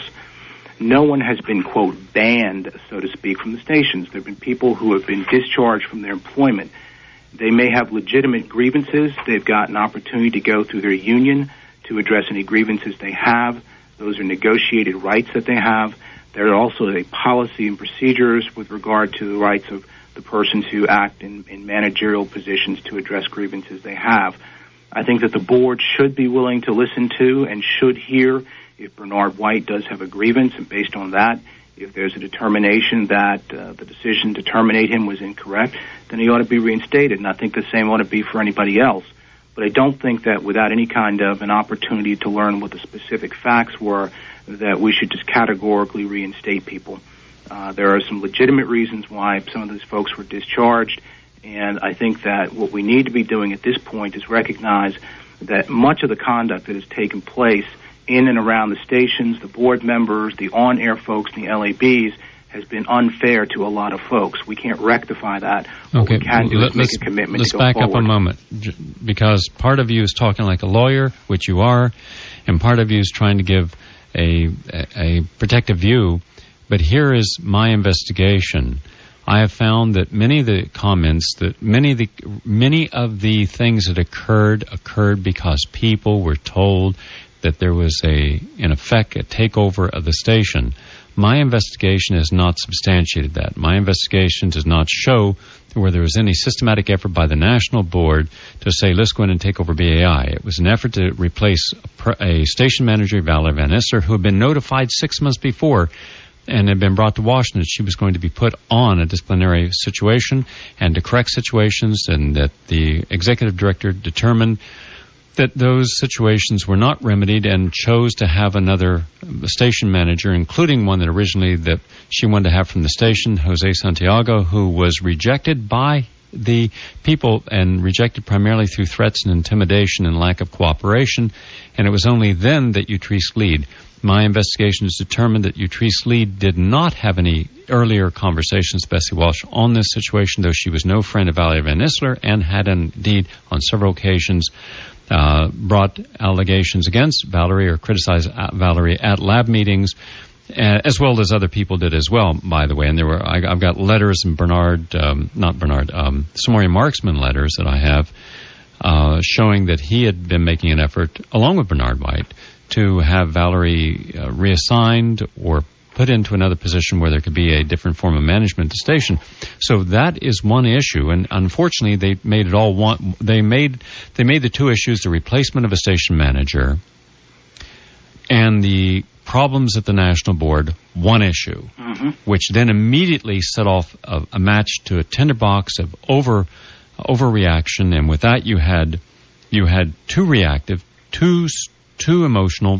[SPEAKER 6] No one has been, quote, banned, so to speak, from the stations. There have been people who have been discharged from their employment. They may have legitimate grievances. They've got an opportunity to go through their union to address any grievances they have. Those are negotiated rights that they have. There are also a policy and procedures with regard to the rights of the persons who act in, in managerial positions to address grievances they have. I think that the board should be willing to listen to and should hear if Bernard White does have a grievance, and based on that, if there's a determination that uh, the decision to terminate him was incorrect, then he ought to be reinstated, and I think the same ought to be for anybody else. But I don't think that without any kind of an opportunity to learn what the specific facts were, that we should just categorically reinstate people. Uh, there are some legitimate reasons why some of these folks were discharged, and I think that what we need to be doing at this point is recognize that much of the conduct that has taken place in and around the stations, the board members, the on-air folks, and the L A Bs has been unfair to a lot of folks. We can't rectify that. What
[SPEAKER 2] okay.
[SPEAKER 6] we can do
[SPEAKER 2] Let,
[SPEAKER 6] is make a commitment
[SPEAKER 2] let's
[SPEAKER 6] to go
[SPEAKER 2] back
[SPEAKER 6] forward.
[SPEAKER 2] up a moment, because part of you is talking like a lawyer, which you are, and part of you is trying to give a, a, a protective view. But here is my investigation. I have found that many of the comments, that many of the many of the things that occurred occurred because people were told that there was a, in effect, a takeover of the station. My investigation has not substantiated that. My investigation does not show where there was any systematic effort by the national board to say, let's go in and take over B A I. It was an effort to replace a, a station manager, Valerie Van Isler, who had been notified six months before and had been brought to Washington that she was going to be put on a disciplinary situation and to correct situations, and that the executive director determined that those situations were not remedied and chose to have another station manager, including one that originally that she wanted to have from the station, Jose Santiago, who was rejected by the people and rejected primarily through threats and intimidation and lack of cooperation. And it was only then that Utrice Lead, my investigation has determined that Utrice Lead did not have any earlier conversations with Bessie Walsh on this situation, though she was no friend of Valerie Van Isler and had indeed on several occasions Uh, brought allegations against Valerie or criticized Valerie at lab meetings, uh, as well as other people did as well, by the way. And there were, I, I've got letters and Bernard, um, not Bernard, um, Samoria Marksman letters that I have uh, showing that he had been making an effort, along with Bernard White, to have Valerie uh, reassigned or put into another position where there could be a different form of management to station. So that is one issue, and unfortunately they made it all one. They made they made the two issues: the replacement of a station manager and the problems at the national board, one issue, mm-hmm. which then immediately set off a, a match to a tinderbox of over overreaction, and with that you had You had too reactive, too too emotional,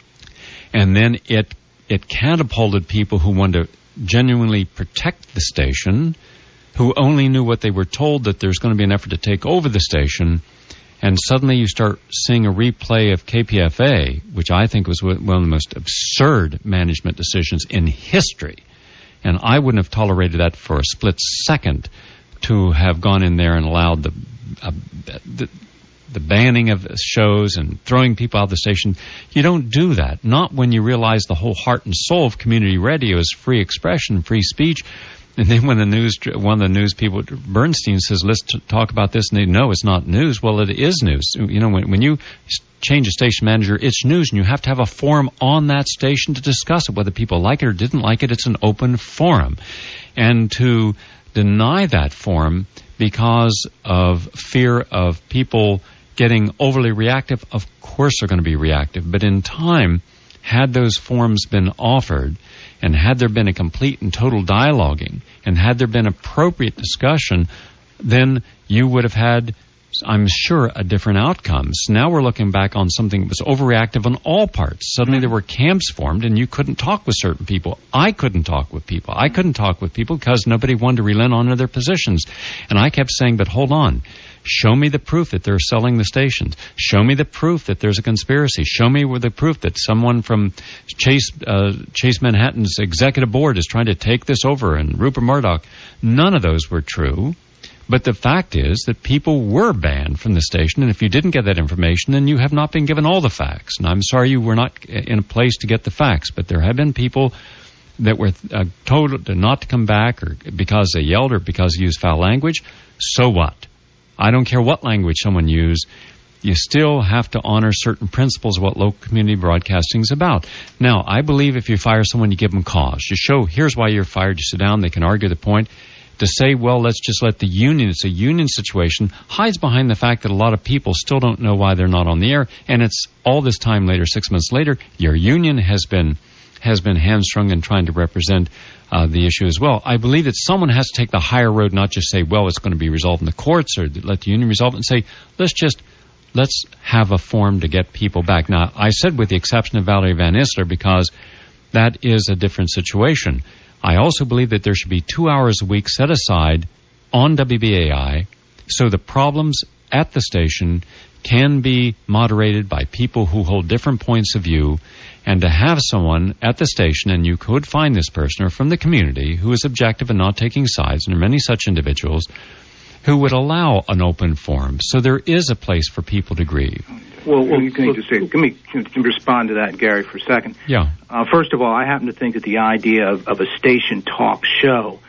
[SPEAKER 2] and then it it catapulted people who wanted to genuinely protect the station, who only knew what they were told, that there's going to be an effort to take over the station. And suddenly you start seeing a replay of K P F A, which I think was one of the most absurd management decisions in history. And I wouldn't have tolerated that for a split second, to have gone in there and allowed the, uh, the the banning of shows and throwing people out of the station. You don't do that. Not when you realize the whole heart and soul of community radio is free expression, free speech. And then when the news, one of the news people, Bernstein, says, let's t- talk about this, and they know it's not news. Well, it is news. You know, when, when you change a station manager, it's news, and you have to have a forum on that station to discuss it. Whether people like it or didn't like it, it's an open forum. And to deny that forum because of fear of people getting overly reactive, of course they're going to be reactive. But in time, had those forums been offered, and had there been a complete and total dialoguing, and had there been appropriate discussion, then you would have had, I'm sure, a different outcome. So now we're looking back on something that was overreactive on all parts. Suddenly there were camps formed, and you couldn't talk with certain people. I couldn't talk with people. I couldn't talk with people because nobody wanted to relent on their positions. And I kept saying, but hold on. Show me the proof that they're selling the stations. Show me the proof that there's a conspiracy. Show me the proof that someone from Chase uh, Chase Manhattan's executive board is trying to take this over, and Rupert Murdoch. None of those were true. But the fact is that people were banned from the station, and if you didn't get that information, then you have not been given all the facts. And I'm sorry you were not in a place to get the facts, but there have been people that were uh, told not to come back, or because they yelled, or because they used foul language. So what? I don't care what language someone used. You still have to honor certain principles of what local community broadcasting is about. Now, I believe if you fire someone, you give them cause. You show, here's why you're fired. You sit down, they can argue the point. To say, well, let's just let the union, it's a union situation, hides behind the fact that a lot of people still don't know why they're not on the air. And it's all this time later, six months later, your union has been has been hamstrung in trying to represent uh, the issue as well. I believe that someone has to take the higher road, not just say, well, it's going to be resolved in the courts, or let the union resolve it, and say, let's just, let's have a forum to get people back. Now, I said with the exception of Valerie Van Isler, because that is a different situation. I also believe that there should be two hours a week set aside on W B A I so the problems at the station can be moderated by people who hold different points of view, and to have someone at the station, and you could find this person or from the community, who is objective and not taking sides, and there are many such individuals, who would allow an open forum. So there is a place for people to grieve.
[SPEAKER 6] Well, well you can just say, let me respond to that, Gary, for a second.
[SPEAKER 2] Yeah.
[SPEAKER 6] Uh, first of all, I happen to think that the idea of, of a station talk show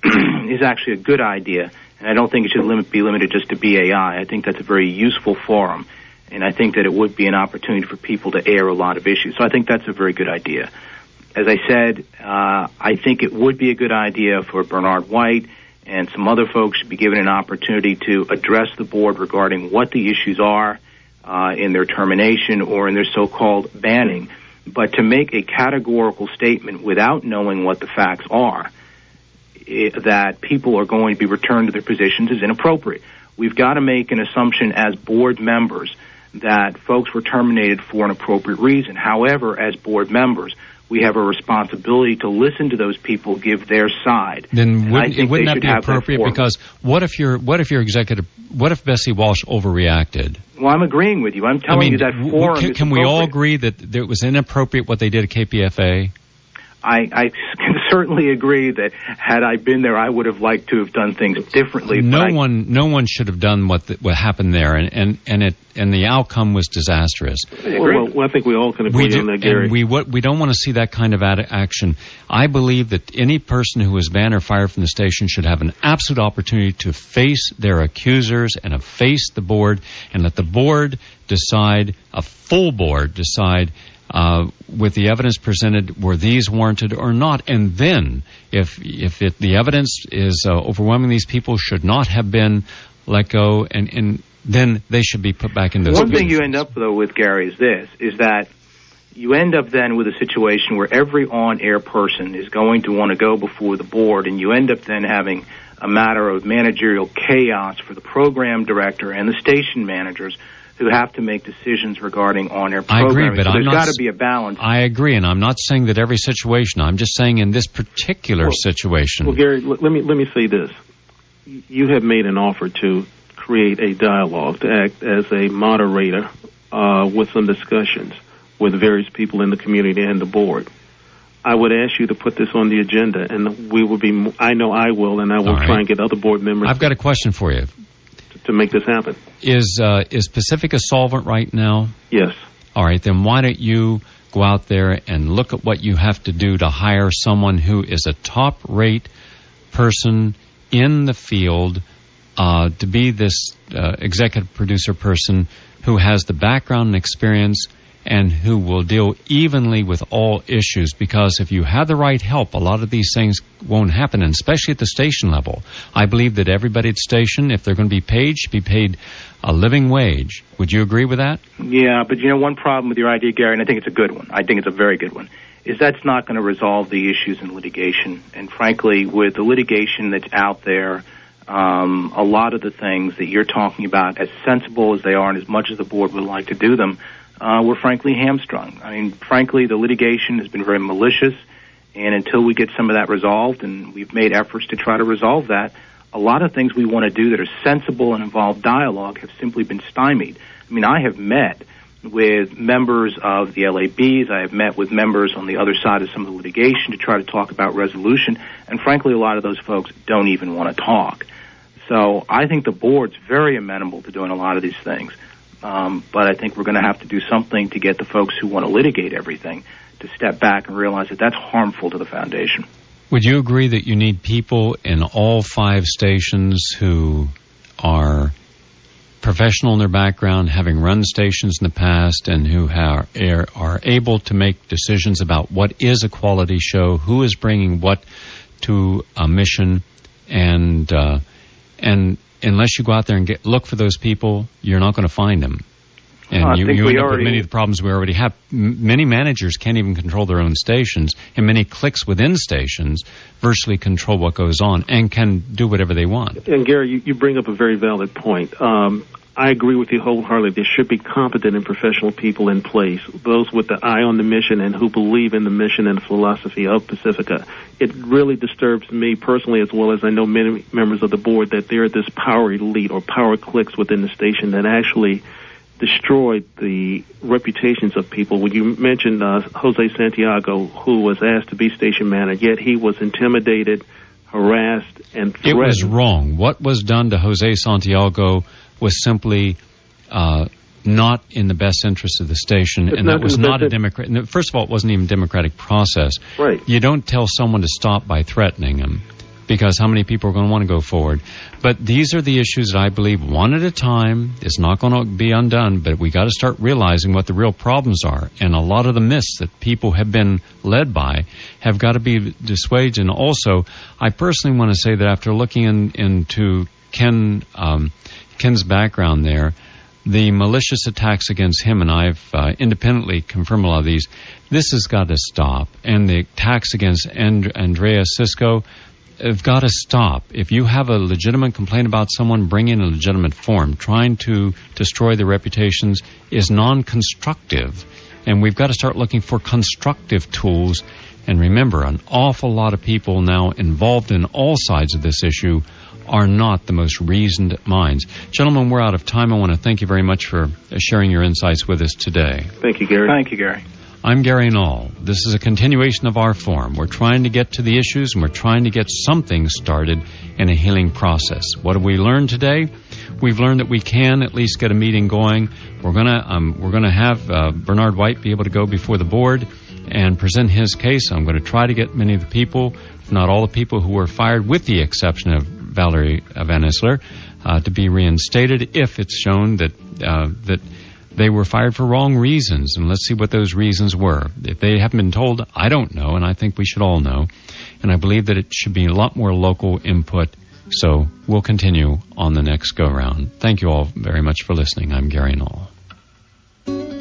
[SPEAKER 6] is actually a good idea, and I don't think it should limit, be limited just to B A I. I think that's a very useful forum, and I think that it would be an opportunity for people to air a lot of issues. So I think that's a very good idea. As I said, uh, I think it would be a good idea for Bernard White and some other folks should be given an opportunity to address the board regarding what the issues are uh, in their termination or in their so-called banning. But to make a categorical statement without knowing what the facts are, it, that people are going to be returned to their positions, is inappropriate. We've got to make an assumption as board members that folks were terminated for an appropriate reason. However, as board members, we have a responsibility to listen to those people give their side.
[SPEAKER 2] Then wouldn't, wouldn't that be appropriate? That because what if your what if your executive what if Bessie Walsh overreacted?
[SPEAKER 6] Well, I'm agreeing with you. I'm telling I mean, you that forum
[SPEAKER 2] can,
[SPEAKER 6] is
[SPEAKER 2] can we all agree that, that it was inappropriate what they did at K P F A?
[SPEAKER 6] I, I can certainly agree that had I been there, I would have liked to have done things differently.
[SPEAKER 2] No
[SPEAKER 6] I,
[SPEAKER 2] one, no one should have done what the, what happened there, and, and, and it and the outcome was disastrous.
[SPEAKER 5] Well, well, I think we all can agree
[SPEAKER 2] we do,
[SPEAKER 5] on that, Gary.
[SPEAKER 2] And we what we don't want to see that kind of ad- action. I believe that any person who is banned or fired from the station should have an absolute opportunity to face their accusers and to face the board, and let the board decide, a full board decide. Uh, with the evidence presented, were these warranted or not? And then, if if it, the evidence is uh, overwhelming, these people should not have been let go, and, and then they should be put back in those
[SPEAKER 6] One
[SPEAKER 2] positions.
[SPEAKER 6] thing you end up, though, with, Gary, is this, is that you end up then with a situation where every on-air person is going to want to go before the board, and you end up then having a matter of managerial chaos for the program director and the station managers who have to make decisions regarding on-air
[SPEAKER 2] I
[SPEAKER 6] programming.
[SPEAKER 2] agree, but
[SPEAKER 6] so
[SPEAKER 2] I'm
[SPEAKER 6] there's
[SPEAKER 2] not
[SPEAKER 6] got to
[SPEAKER 2] s-
[SPEAKER 6] be a balance.
[SPEAKER 2] I agree, and I'm not saying that every situation. I'm just saying in this particular
[SPEAKER 5] Well-
[SPEAKER 2] situation.
[SPEAKER 5] Well, Gary, l- let me let me say this. You have made an offer to create a dialogue, to act as a moderator uh, with some discussions with various people in the community and the board. I would ask you to put this on the agenda, and we will be. I know I will, and I will
[SPEAKER 2] All right.
[SPEAKER 5] try and get other board members
[SPEAKER 2] I've got a question for you.
[SPEAKER 5] to, to make this happen.
[SPEAKER 2] Is uh, is Pacifica solvent right now?
[SPEAKER 5] Yes.
[SPEAKER 2] All right, then why don't you go out there and look at what you have to do to hire someone who is a top-rate person in the field uh, to be this uh, executive producer person who has the background and experience and who will deal evenly with all issues, because if you have the right help, a lot of these things won't happen, and especially at the station level. I believe that everybody at the station, if they're going to be paid, should be paid a living wage. Would you agree with that?
[SPEAKER 6] Yeah, but you know, one problem with your idea, Gary, and I think it's a good one, I think it's a very good one, is that's not going to resolve the issues in litigation. And frankly, with the litigation that's out there, um, a lot of the things that you're talking about, as sensible as they are and as much as the board would like to do them, uh, we're frankly hamstrung. I mean, frankly, the litigation has been very malicious, and until we get some of that resolved, and we've made efforts to try to resolve that, a lot of things we want to do that are sensible and involve dialogue have simply been stymied. I mean, I have met with members of the L A Bs. I have met with members on the other side of some of the litigation to try to talk about resolution, and frankly, a lot of those folks don't even want to talk. So I think the board's very amenable to doing a lot of these things, um, but I think we're going to have to do something to get the folks who want to litigate everything to step back and realize that that's harmful to the foundation.
[SPEAKER 2] Would you agree that you need people in all five stations who are professional in their background, having run stations in the past, and who are, are able to make decisions about what is a quality show, who is bringing what to a mission, and uh, and unless you go out there and get, look for those people, you're not going to find them. And
[SPEAKER 6] I
[SPEAKER 2] you,
[SPEAKER 6] think
[SPEAKER 2] you
[SPEAKER 6] we
[SPEAKER 2] end up
[SPEAKER 6] already-
[SPEAKER 2] with many of the problems we already have. M- many managers can't even control their own stations, and many cliques within stations virtually control what goes on and can do whatever they want.
[SPEAKER 5] And Gary, you, you bring up a very valid point. Um, I agree with you wholeheartedly. There should be competent and professional people in place, those with the eye on the mission and who believe in the mission and philosophy of Pacifica. It really disturbs me personally, as well as I know many members of the board, that there are this power elite or power cliques within the station that actually destroyed the reputations of people. When you mentioned uh, Jose Santiago, who was asked to be station manager, yet he was intimidated, harassed, and threatened.
[SPEAKER 2] It was wrong. What was done to Jose Santiago was simply uh, not in the best interest of the station,
[SPEAKER 5] It's
[SPEAKER 2] and
[SPEAKER 5] not
[SPEAKER 2] that was
[SPEAKER 5] in the
[SPEAKER 2] not a
[SPEAKER 5] best-
[SPEAKER 2] democratic. First of all, it wasn't even a democratic process.
[SPEAKER 5] Right.
[SPEAKER 2] You don't tell someone to stop by threatening them, because how many people are going to want to go forward? But these are the issues that I believe, one at a time, is not going to be undone, but we got to start realizing what the real problems are. And a lot of the myths that people have been led by have got to be dissuaded. And also, I personally want to say that after looking in, into Ken, um, Ken's background there, the malicious attacks against him, and I've uh, independently confirmed a lot of these, this has got to stop. And the attacks against and- Andrea Cisco have got to stop. If you have a legitimate complaint about someone, bring in a legitimate form. Trying to destroy their reputations is non-constructive, and we've got to start looking for constructive tools. And remember, an awful lot of people now involved in all sides of this issue are not the most reasoned minds. Gentlemen, we're out of time. I want to thank you very much for sharing your insights with us today.
[SPEAKER 5] Thank you, Gary.
[SPEAKER 6] Thank you, Gary.
[SPEAKER 2] I'm Gary Null. This is a continuation of our forum. We're trying to get to the issues, and we're trying to get something started in a healing process. What have we learned today? We've learned that we can at least get a meeting going. We're gonna um, we're gonna have uh, Bernard White be able to go before the board and present his case. I'm going to try to get many of the people, if not all the people who were fired, with the exception of Valerie Van Isler, uh, to be reinstated if it's shown that uh, that. They were fired for wrong reasons, and let's see what those reasons were. If they haven't been told, I don't know, and I think we should all know. And I believe that it should be a lot more local input, so we'll continue on the next go-round. Thank you all very much for listening. I'm Gary Null.